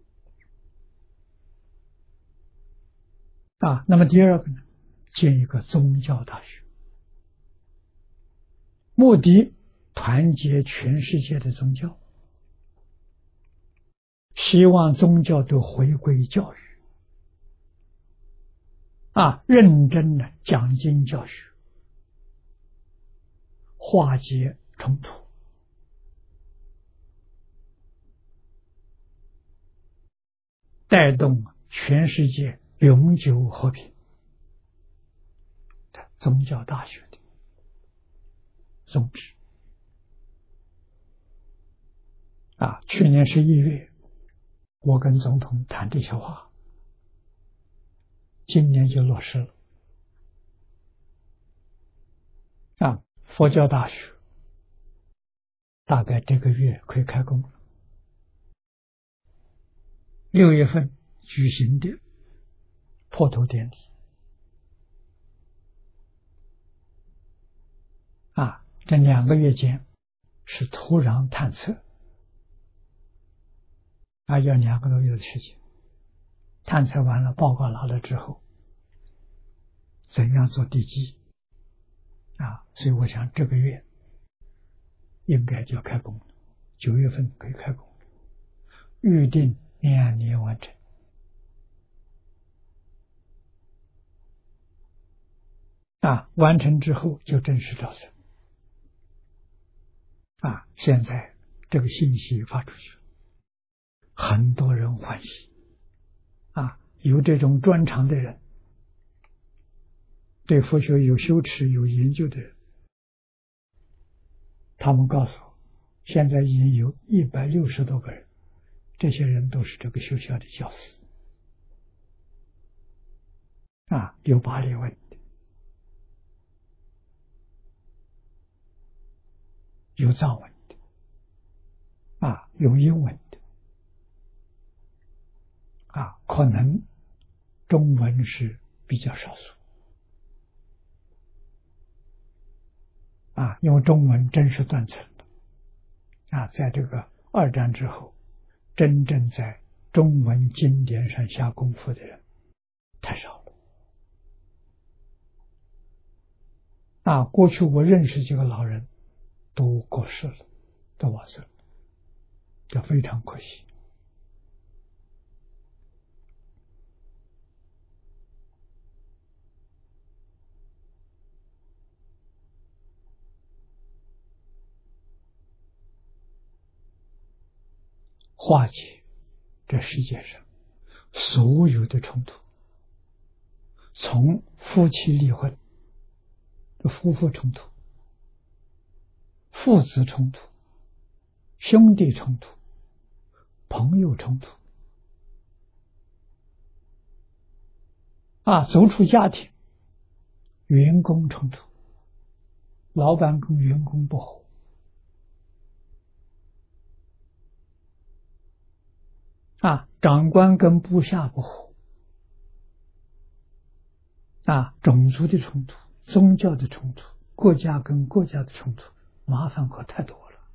啊，那么第二个呢，建一个宗教大学，目的团结全世界的宗教，希望宗教都回归教育，啊，认真的讲经教学，化解冲突，带动全世界永久和平的宗教大学的宗旨。啊，去年十一月，我跟总统谈这些话，今年就落实了。啊，佛教大学大概这个月可以开工了。六月份举行的破土典礼，啊，这两个月间是土壤探测，啊，要两个多月的时间。探测完了，报告拿了之后，怎样做地基？啊，所以我想这个月应该就要开工了，九月份可以开工，预定两年完成。啊，完成之后就正式招生。啊，现在这个信息发出去，很多人欢喜。啊，有这种专长的人，对佛学有修持、有研究的人，他们告诉我，现在已经有一百六十多个人，这些人都是这个学校的教师。啊，有巴利文的，有藏文的，啊，有英文的，啊，可能中文是比较少数。啊，因为中文真是断层的。啊，在这个二战之后，真正在中文经典上下功夫的人太少了。啊，过去我认识几个老人都过世了，都往生了，这非常可惜。化解这世界上所有的冲突，从夫妻离婚、夫妇冲突、父子冲突、兄弟冲突、朋友冲突，啊，走出家庭，员工冲突，老板跟员工不和，啊，长官跟部下不和，啊，种族的冲突、宗教的冲突、国家跟国家的冲突，麻烦可太多了，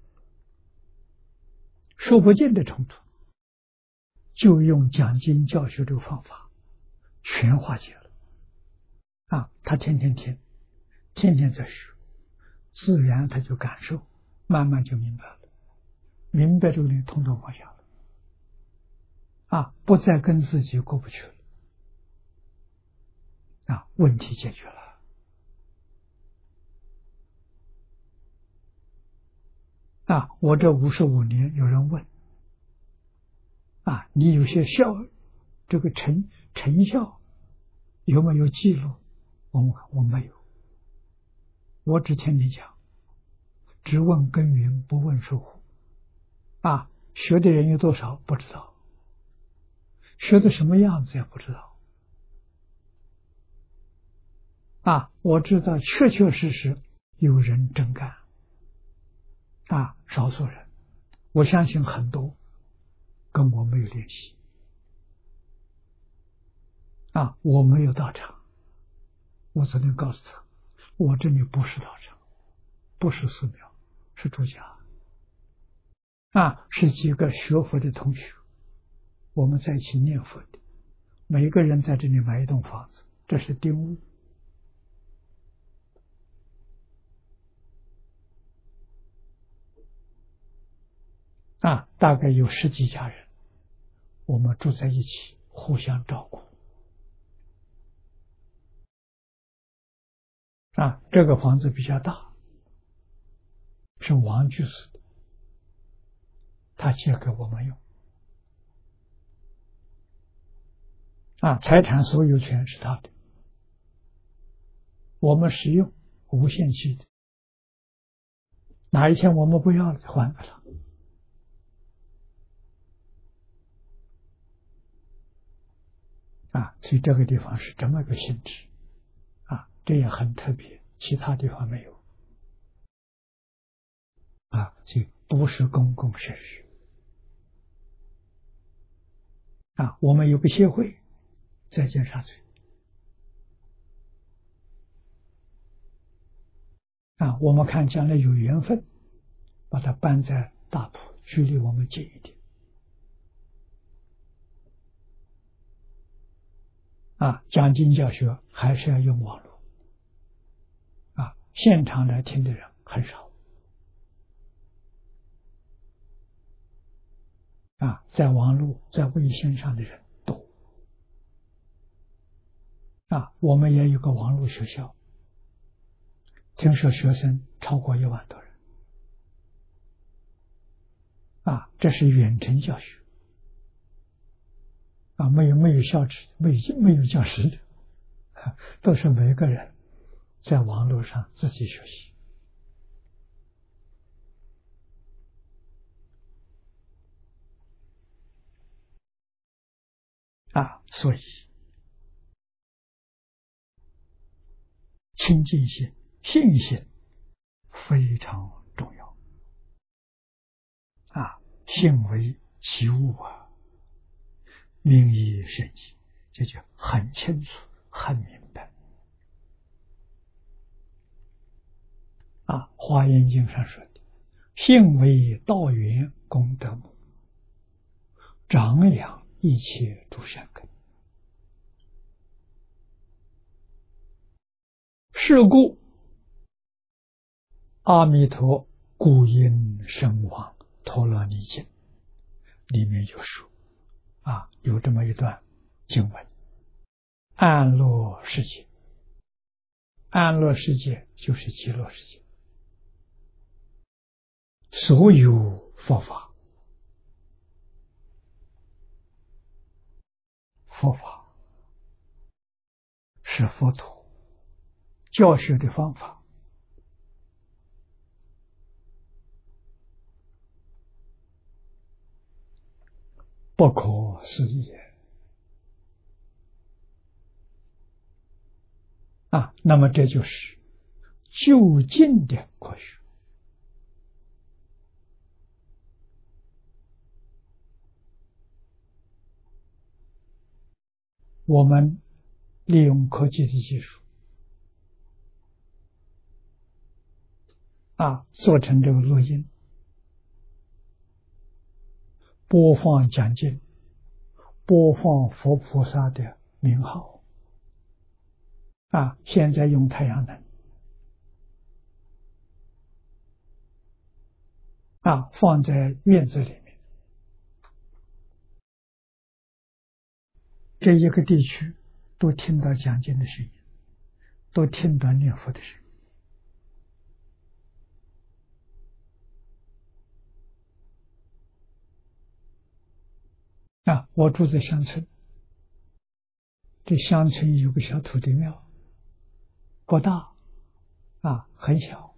说不尽的冲突，就用讲经教学这个方法全化解了。 啊，他天天听，天天在学，自然他就感受，慢慢就明白了，明白这个人通通放下了，啊，不再跟自己过不去了，啊，问题解决了。啊，我这五十五年，有人问，啊，你有些效，这个成成效有没有记录？我我没有，我只听你讲，只问耕耘不问收获。啊，学的人有多少不知道，学的什么样子也不知道。啊，我知道确确实实有人真干。啊，少数人，我相信很多跟我没有联系。啊，我没有到场，我只能告诉他，我这里不是道场，不是寺庙，是住家。啊，是几个学佛的同学，我们在一起念佛的，每个人在这里买一栋房子，这是丁屋。啊，大概有十几家人，我们住在一起，互相照顾。啊，这个房子比较大，是王居士的，他借给我们用。啊，财产所有权是他的，我们使用无限期的，哪一天我们不要了，还给他。啊，所以这个地方是这么个性质，啊，这也很特别，其他地方没有。啊，所以不是公共设施。啊，我们有个协会在尖沙咀。啊，我们看将来有缘分，把它搬在大埔，距离我们近一点。啊，讲经教学还是要用网络。啊，现场来听的人很少。啊，在网络、在微信上的人多。啊，我们也有个网络学校，听说学生超过一万多人。啊，这是远程教学。啊，没有没有校址，没有没有教师的，啊，都是每个人在网络上自己学习。啊，所以亲近心、信心非常重要。啊，信为其物啊，明以圣己，这就很清楚、很明白。啊，《华严经》上说的：“信为道源功德母，长养一切诸善根。”是故阿弥陀故因声王陀罗尼经里面有说，啊，有这么一段经文：安乐世界，安乐世界就是极乐世界，所有佛法，佛法是佛陀教学的方法，不可思议。啊，那么这就是究竟的科学。我们利用科技的技术，啊，做成这个录音，播放讲经，播放佛菩萨的名号， 啊，现在用太阳能啊，放在院子里面，这一个地区都听到讲经的声音，都听到念佛的声音。啊，我住在乡村，这乡村有个小土地庙，不大，啊，很小。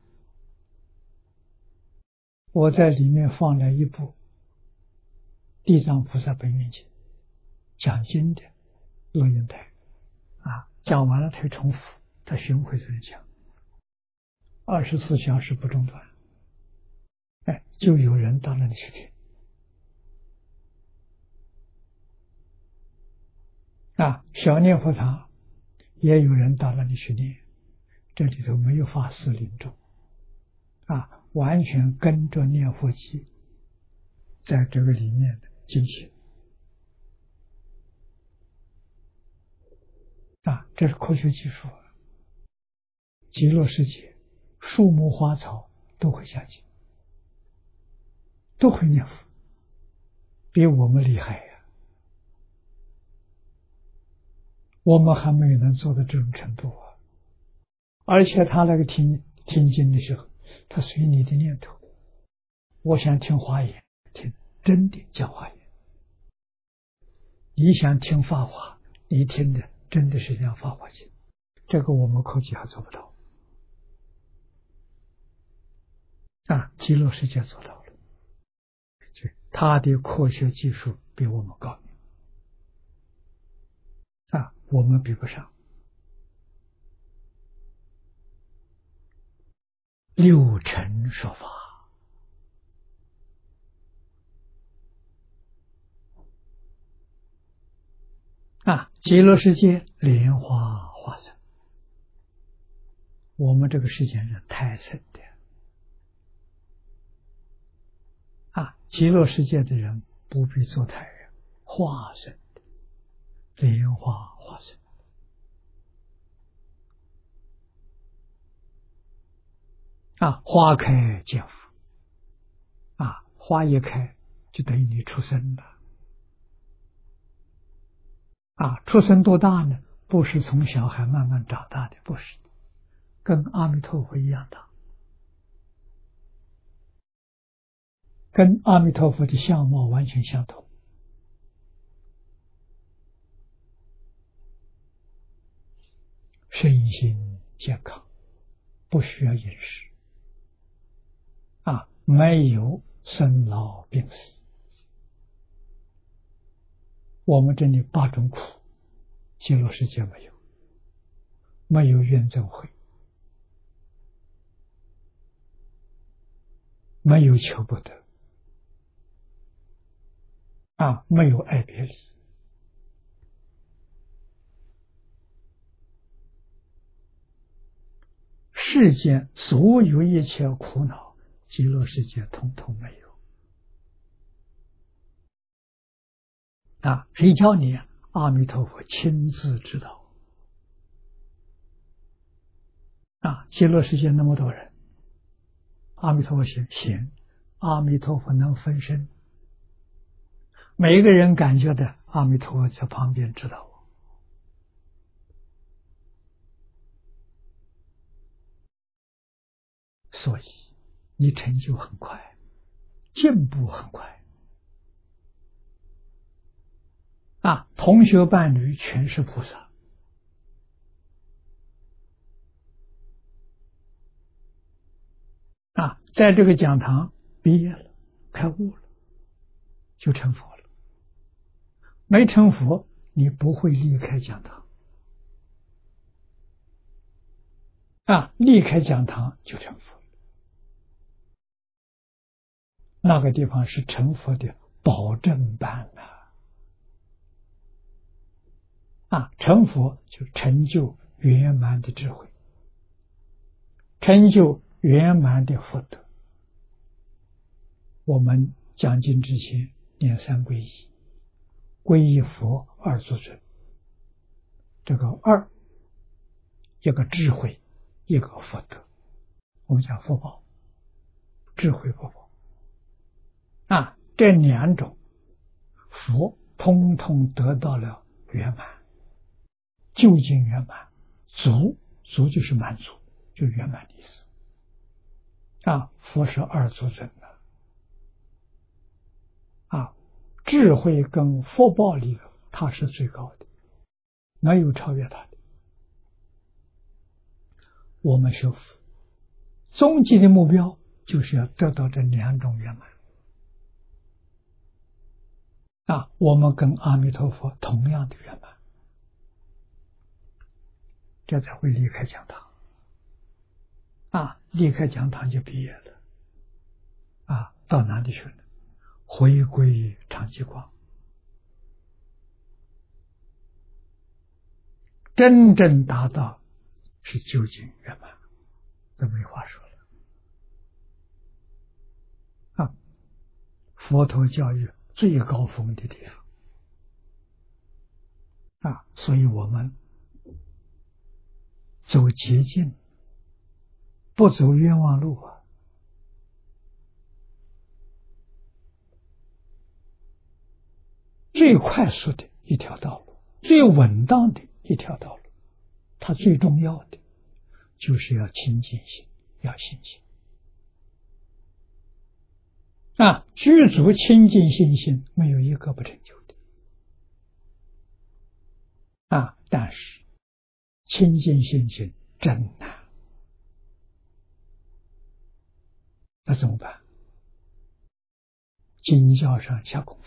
我在里面放了一部地藏菩萨本愿经讲经的录音带，啊，讲完了他重复，他巡回在那讲，二十四小时不中断。哎，就有人到那里去听。啊，小念佛堂也有人到那里去念，这里头没有法师领众，啊，完全跟着念佛机在这个里面的进行。啊，这是科学技术。极乐世界树木花草都会讲经，都会念佛，比我们厉害呀！我们还没有能做到这种程度啊！而且他那个听听经的时候，他随你的念头。我想听华严，听真的讲华严；你想听法华，你听的真的是讲法华经。这个我们科技还做不到啊！极乐世界做到了，他的科学技术比我们高明啊，我们比不上。六尘说法啊，极乐世界莲花化身，我们这个世间人太深的啊，极乐世界的人不必做太阳，化身的莲花化身啊，花开见佛啊，花一开就等于你出生了啊，出生多大呢？不是从小孩慢慢长大的，不是的，跟阿弥陀佛一样大，跟阿弥陀佛的相貌完全相同。身心健康，不需要饮食啊，没有生老病死。我们这里八种苦，极乐世界没有，没有怨憎会，没有求不得啊，没有爱别离。世间所有一切苦恼，极乐世界统统没有啊！谁教你？阿弥陀佛亲自指导啊！极乐世界那么多人，阿弥陀佛行行，阿弥陀佛能分身，每一个人感觉的阿弥陀佛在旁边指导我，所以你成就很快，进步很快啊！同学伴侣全是菩萨啊，在这个讲堂毕业了，开悟了，就成佛了。没成佛，你不会离开讲堂啊，离开讲堂就成佛了。那个地方是成佛的保证班啊！啊，成佛就成就圆满的智慧，成就圆满的福德。我们讲经之前念三皈依，皈依佛二足尊，这个二一个智慧，一个福德。我们讲福报，智慧福报啊，这两种福通通得到了圆满，究竟圆满，足足就是满足，就圆满的意思啊。佛是二足尊的啊，智慧跟福报里它是最高的，没有超越它的。我们学佛终极的目标就是要得到这两种圆满啊，我们跟阿弥陀佛同样的圆满，这才会离开讲堂啊，离开讲堂就毕业了啊，到哪里去了？回归常寂光，真正达到是究竟圆满，这没话说了啊！佛陀教育最高峰的地方啊，所以我们走捷径，不走冤枉路啊！最快速的一条道路，最稳当的一条道路，它最重要的就是要清净心，要信心啊！具足清净信心，没有一个不成就的啊！但是清净信心真难，那怎么办？经教上下功夫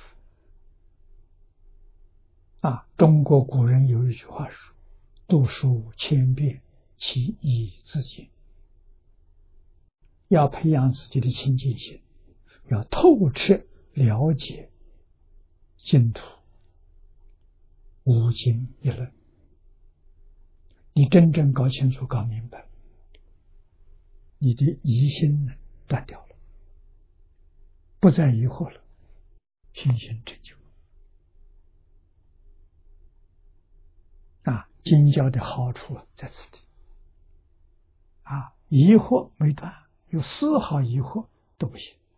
啊！中国古人有一句话说：“读书千遍，其义自见。”要培养自己的清净心，要透彻了解净土无经一论，你真正搞清楚搞明白，你的疑心呢断掉了，不再疑惑了，信心成就啊！经教的好处在此地啊，疑惑没断，有丝毫疑惑都不行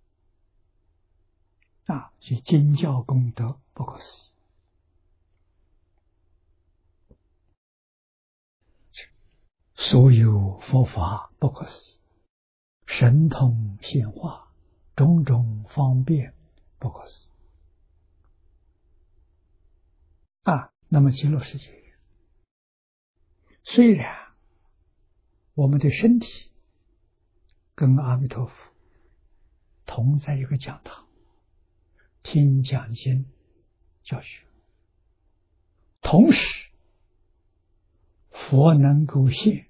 啊！所以经教功德不可思议。所有佛法不可思议，神通显化，种种方便不可思议啊！那么极乐世界虽然我们的身体跟阿弥陀佛同在一个讲堂，听讲经教学，同时佛能够现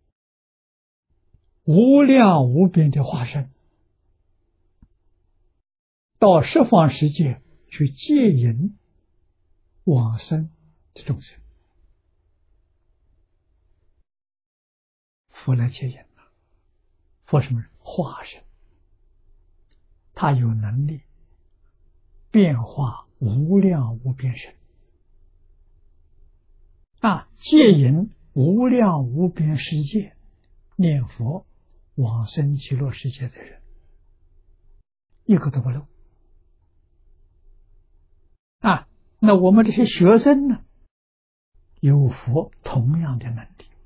无量无边的化身到十方世界去接引往生的众生，佛来接引了。佛什么人？化身，他有能力变化无量无边身啊，接引无量无边世界念佛往生极乐世界的人，一个都不漏啊！那我们这些学生呢，有佛同样的能力，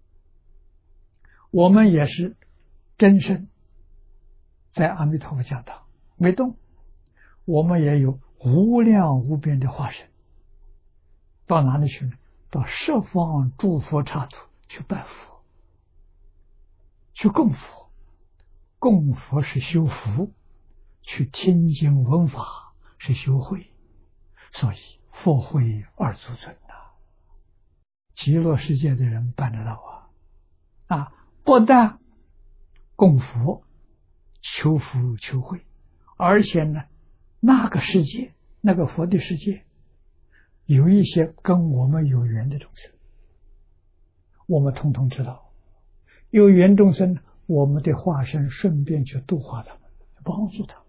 我们也是真身在阿弥陀佛讲堂没动，我们也有无量无边的化身，到哪里去呢？到十方诸佛刹土去拜佛，去供佛。供佛是修福，去听经闻法是修慧，所以佛慧二足尊啊！极乐世界的人办得到啊！啊，不但供佛求福求慧，而且呢，那个世界，那个佛的世界，有一些跟我们有缘的众生，我们统统知道。有缘众生，我们的化身顺便去度化他们，帮助他们，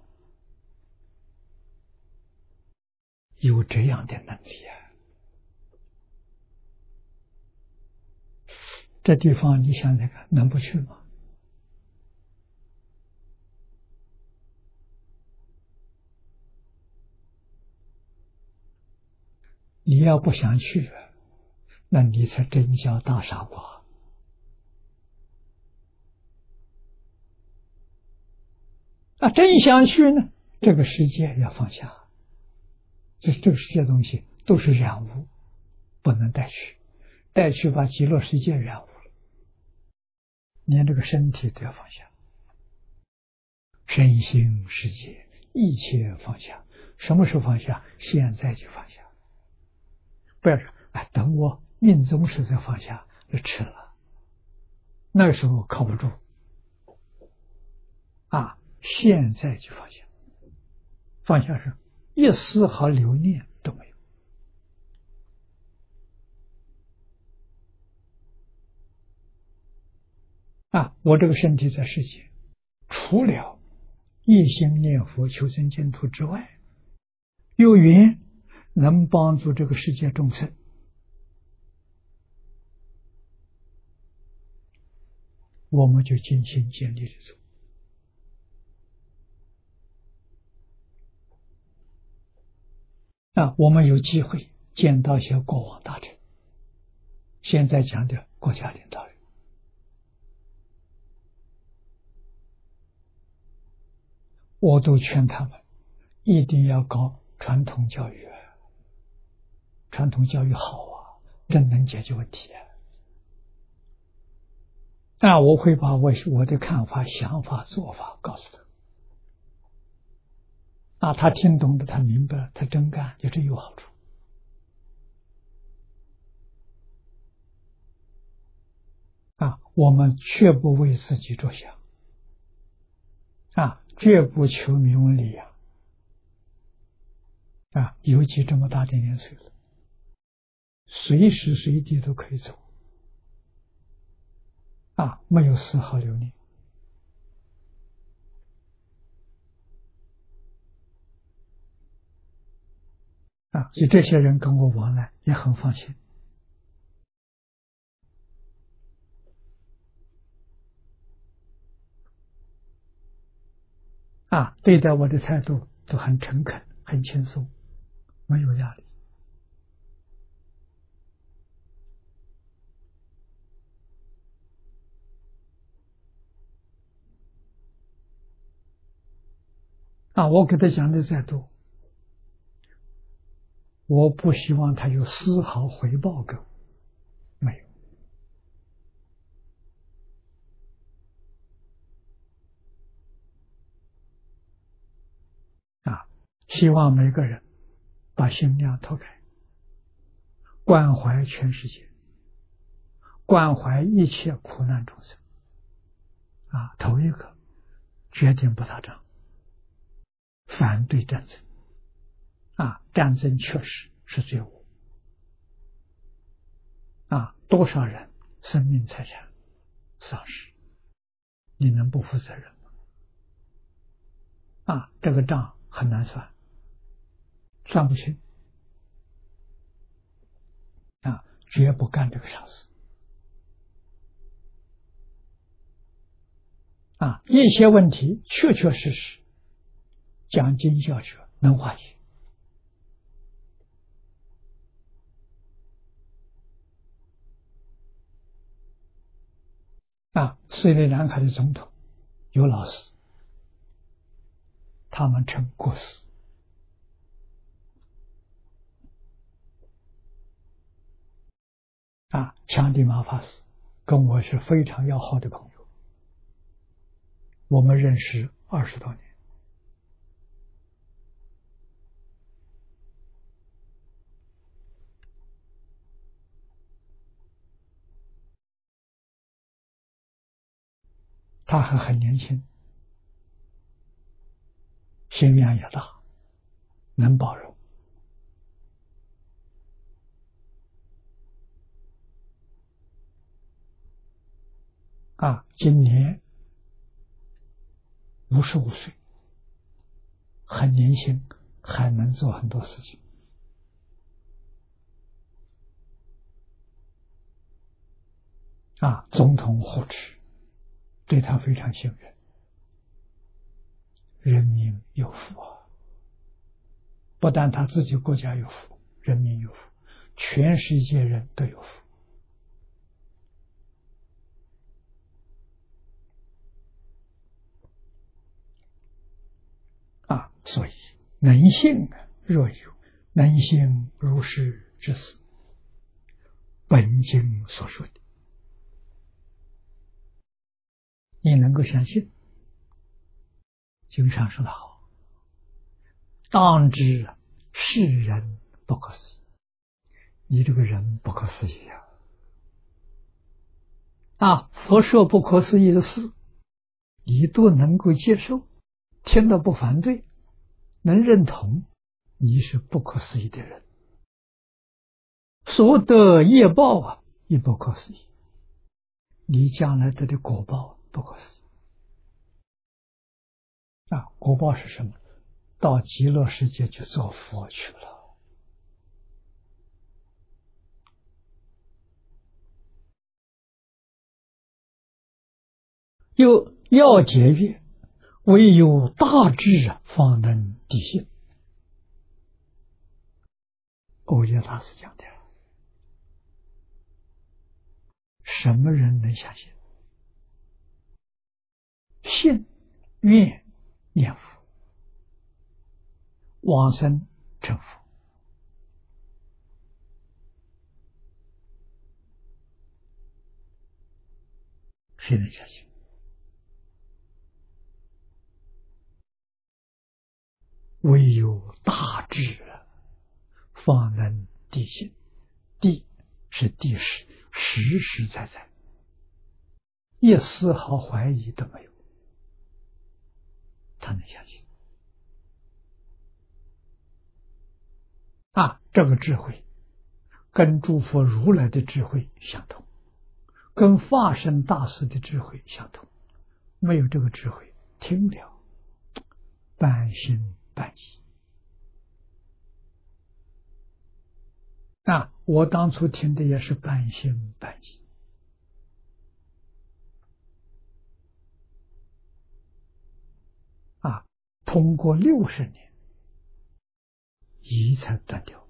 有这样的能力啊！ 这地方你想想看，能不去吗？你要不想去，那你才真叫大傻瓜。啊，真想去呢，这个世界要放下。这这个世界东西都是染污，不能带去，带去把极乐世界染污了。连这个身体都要放下，身心世界一切放下。什么时候放下？现在就放下。不要说哎，等我命终时再放下，就迟了。那个时候靠不住啊！现在就放下，放下是一丝毫留念都没有啊！我这个身体在世界，除了一心念佛求生净土之外，有缘能帮助这个世界众生，我们就尽心尽力的做。啊，我们有机会见到一些国王大臣，现在讲的国家领导人，我都劝他们一定要搞传统教育，传统教育好啊，真能解决问题啊！那我会把我我的看法、想法、做法告诉他，啊，他听懂的，他明白了，他真干，就真有好处。啊，我们绝不为自己着想，啊，绝不求名闻利养，啊，尤其这么大点年岁了，随时随地都可以走，啊，没有丝毫留念。啊，所以这些人跟我往来也很放心。啊，对待我的态度都很诚恳、很轻松，没有压力。啊，我给他讲的再多，我不希望他有丝毫回报给我，没有。啊，希望每个人把心量拓开，关怀全世界，关怀一切苦难众生。啊，头一个决定不打仗，反对战争。啊，战争确实是罪恶。啊，多少人生命财产丧失，你能不负责任吗？啊，这个账很难算，算不清。啊，绝不干这个傻事。啊，一些问题确确实实讲经教学能化解。啊，斯里兰卡的总统有老师，他们称国师。啊，强地马法师跟我是非常要好的朋友，我们认识二十多年。他还很年轻，心量也大，能包容。啊，今年五十五岁，很年轻，还能做很多事情。 啊，总统护持，对他非常信任，人民有福啊！不但他自己国家有福，人民有福，全世界人都有福啊！所以能信若有，能信如是之事，本经所说的，你能够相信，经上说得好，当知世人不可思议。你这个人不可思议呀！啊，佛说不可思议的事，你都能够接受，听了不反对，能认同，你是不可思议的人。所得业报啊，也不可思议。你将来得的果报不可思议啊！果报是什么？到极乐世界去做佛去了。又要解曰：唯有大智啊，方能地信。欧耶大师讲的，什么人能相信？信、愿、念佛，往生成佛。谁能相信？唯有大智方能地信。地是地实，实实在在，一丝毫怀疑都没有，他能相信啊！这个智慧跟诸佛如来的智慧相同，跟法身大师的智慧相同。没有这个智慧，听了半信半疑。啊，我当初听的也是半信半疑啊，通过六十年，疑才断掉。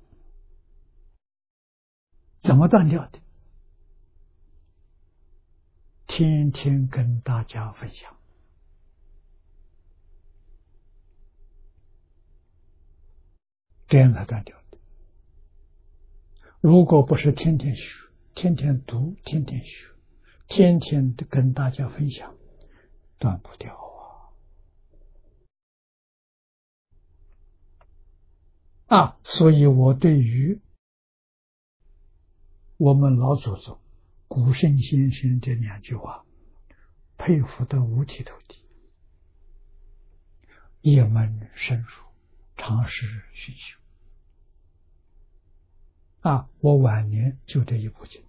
怎么断掉的？天天跟大家分享，这样才断掉的。如果不是天天学，天天读，天天学，天天跟大家分享，断不掉啊！啊，所以我对于我们老祖宗古圣先生这两句话佩服得五体投地，一门深入，常识熏修啊！我晚年就这一部经，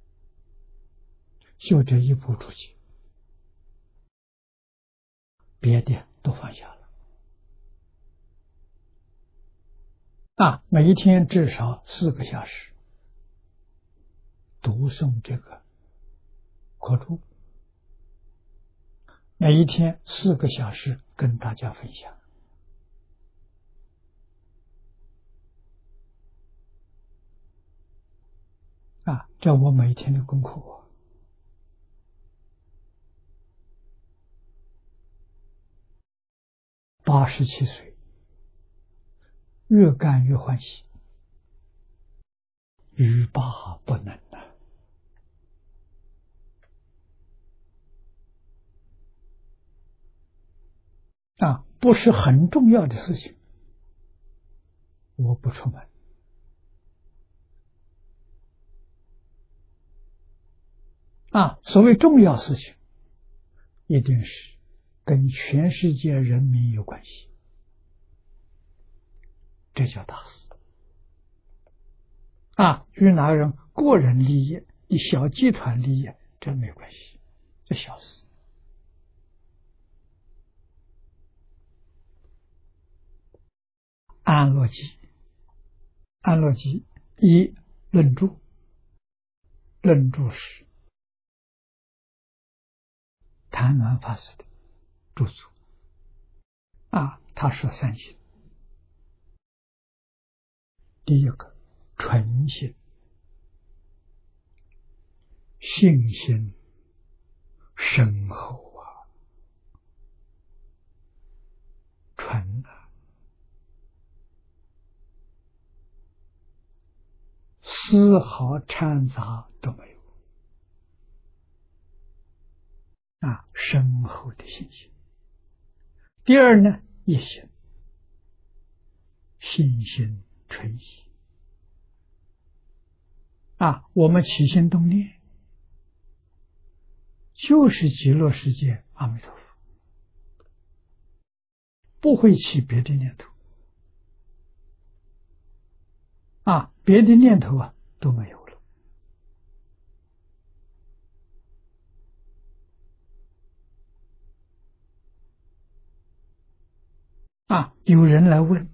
就这一部注解，别的都放下了啊！每一天至少四个小时读诵这个课注，每一天四个小时跟大家分享啊！这我每天的功课。八十七岁，越干越欢喜，欲罢不能啊！啊，不是很重要的事情，我不出门啊。所谓重要事情，一定是跟全世界人民有关系，这叫大事啊。与哪人个人利益、一小集团利益，这没关系，这小事。安乐集，安乐集一论著，论著是谭鸾法师的著作啊，他说三心：第一个纯心、信心深厚啊，纯啊，丝毫掺杂都没有啊，深厚的信心。第二呢，一心，信心纯心啊，我们起心动念就是极乐世界阿弥陀佛，不会起别的念头啊，别的念头啊都没有了啊。有人来问，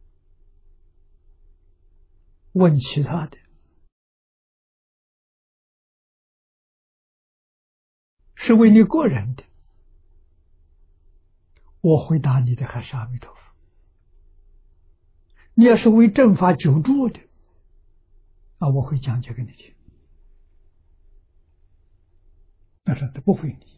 问其他的，是为你个人的，我回答你的还是阿弥陀佛。你要是为正法久住的啊，我会讲解给你听。但是他不会理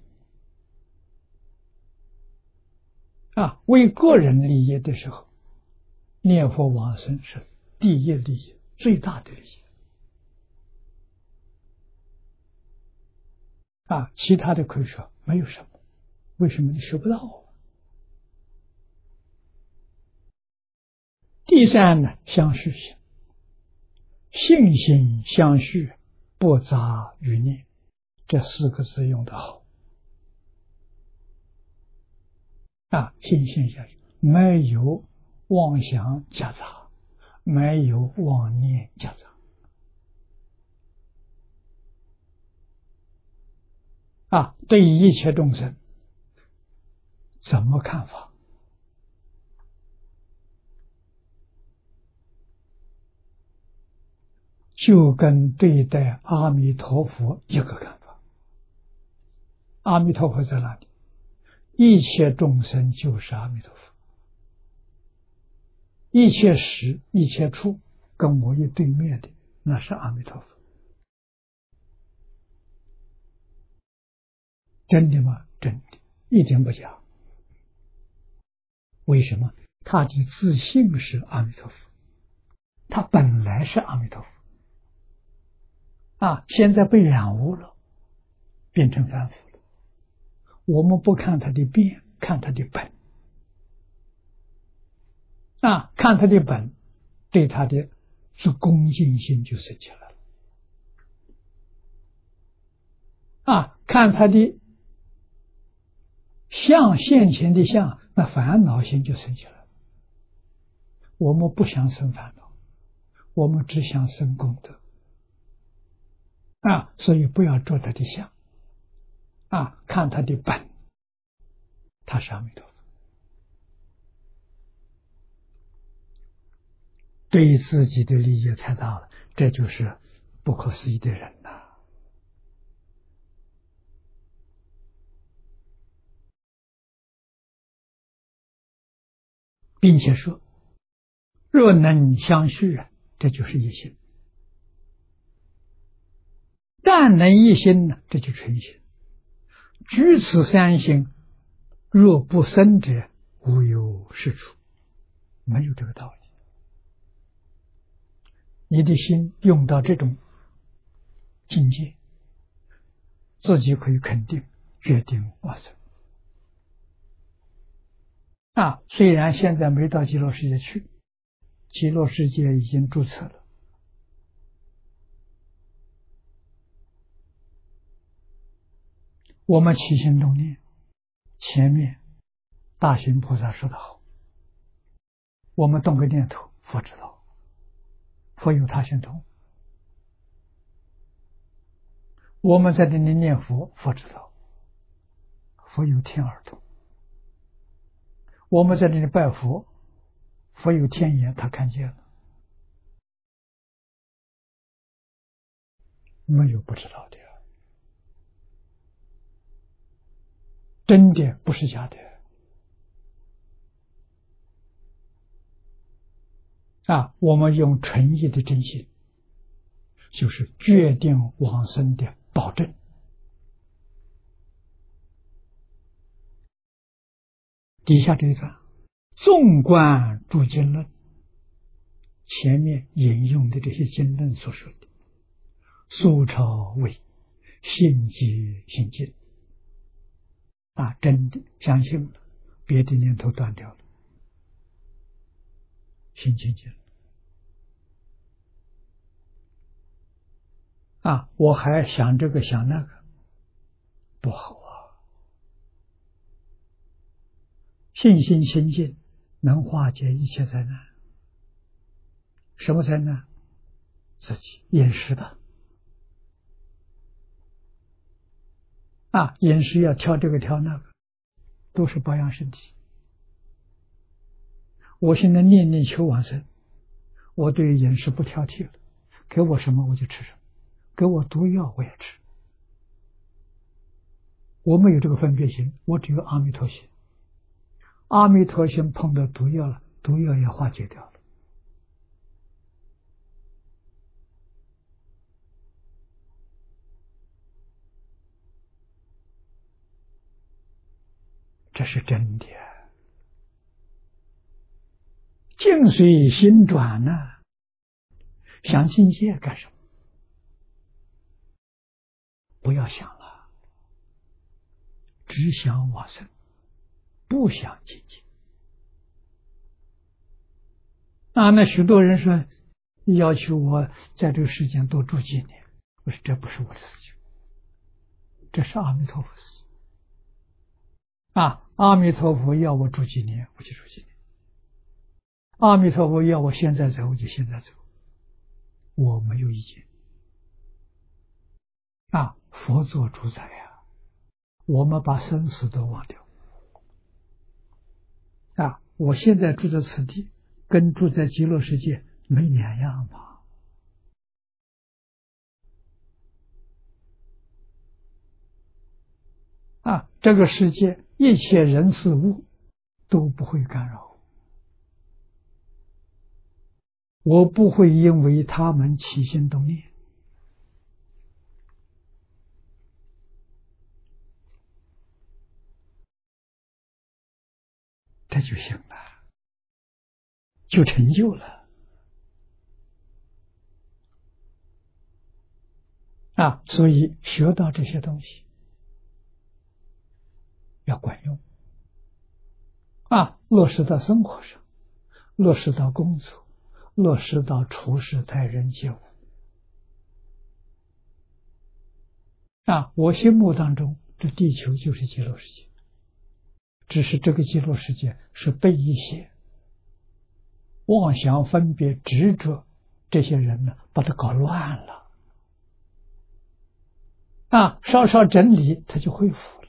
啊，为个人利益的时候，念佛往生是第一利益，最大的利益啊，其他的可以说没有什么，为什么你学不到啊？第三呢，相续性，信心相续，不杂于念，这四个字用得好啊，信心相续，没有妄想夹杂，没有妄念夹杂啊，对一切众生怎么看法？就跟对待阿弥陀佛一个看法。阿弥陀佛在哪里？一切众生就是阿弥陀佛，一切时一切处跟我一对面的那是阿弥陀佛。真的吗？真的，一点不假。为什么？他的自性是阿弥陀佛，他本来是阿弥陀佛啊，现在被染污了，变成凡夫了。我们不看他的变，看他的本啊，看他的本，对他的是恭敬心就升起来了啊，看他的相，现前的相，那烦恼心就升起来了。我们不想生烦恼，我们只想生功德啊，所以不要做他的相啊，看他的本，他是阿弥陀佛，对自己的利益太大了，这就是不可思议的人呐、啊。并且说，若能相续啊，这就是一心；但能一心呢，这就纯心。居此三心，若不生者，无有是处，没有这个道理。你的心用到这种境界，自己可以肯定，决定往生。啊，虽然现在没到极乐世界去，极乐世界已经注册了。我们起心动念，前面大行菩萨说得好，我们动个念头，佛知道，佛有他心通。我们在这里念佛，佛知道，佛有天耳通。我们在这里拜佛，佛有天眼，他看见了，没有不知道的。 真的不是假的啊！我们用纯一的真心，就是决定往生的保证。底下这一段，纵观诸经论，前面引用的这些经论所说的，苏超为信即信尽啊，真的相信了，别的念头断掉了，心清净啊！我还想这个想那个，不好啊！信心清净能化解一切灾难。什么灾难？自己饮食吧。啊，饮食要挑这个挑那个，都是保养身体。我现在念念求往生，我对饮食不挑剔了，给我什么我就吃什么，给我毒药我也吃。我没有这个分别心，我只有阿弥陀心。阿弥陀心碰到毒药了，毒药也化解掉了。这是真的。境随心转呢、啊，想境界干什么？不要想了，只想往生，不想境界。啊，那许多人说要求我在这个世间多住几年，我说这不是我的事情，这是阿弥陀佛的事情。啊，阿弥陀佛要我住几年，我就住几年。阿弥陀佛要我现在走，我就现在走，我没有意见。啊，佛做主宰呀，我们把生死都忘掉。啊，我现在住在此地，跟住在极乐世界没两样嘛。啊，这个世界一切人事物都不会干扰我，我不会因为他们起心动念。这就行了，就成就了。啊，所以学到这些东西要管用啊，落实到生活上，落实到工作，落实到处事待人接物啊。我心目当中，这地球就是极乐世界，只是这个极乐世界是被一些妄想、分别、执着这些人呢，把它搞乱了啊，稍稍整理，它就恢复了。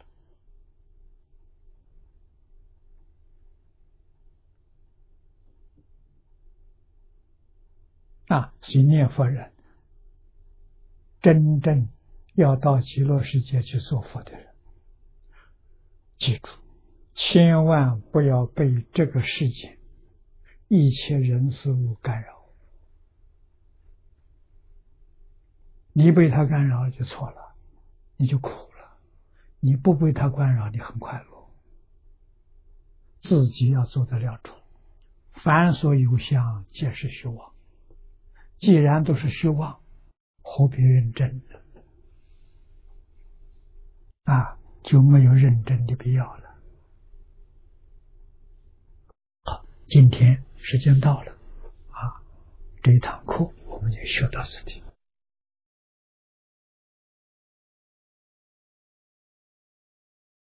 啊，所以念佛人真正要到极乐世界去做佛的人，记住，千万不要被这个世界一切人事物干扰。你被他干扰就错了，你就苦了；你不被他干扰，你很快乐。自己要做得了主，凡所有相，皆是虚妄。既然都是虚妄，何必认真呢？啊，就没有认真的必要了。好，今天时间到了啊，这一堂课我们就学到此地。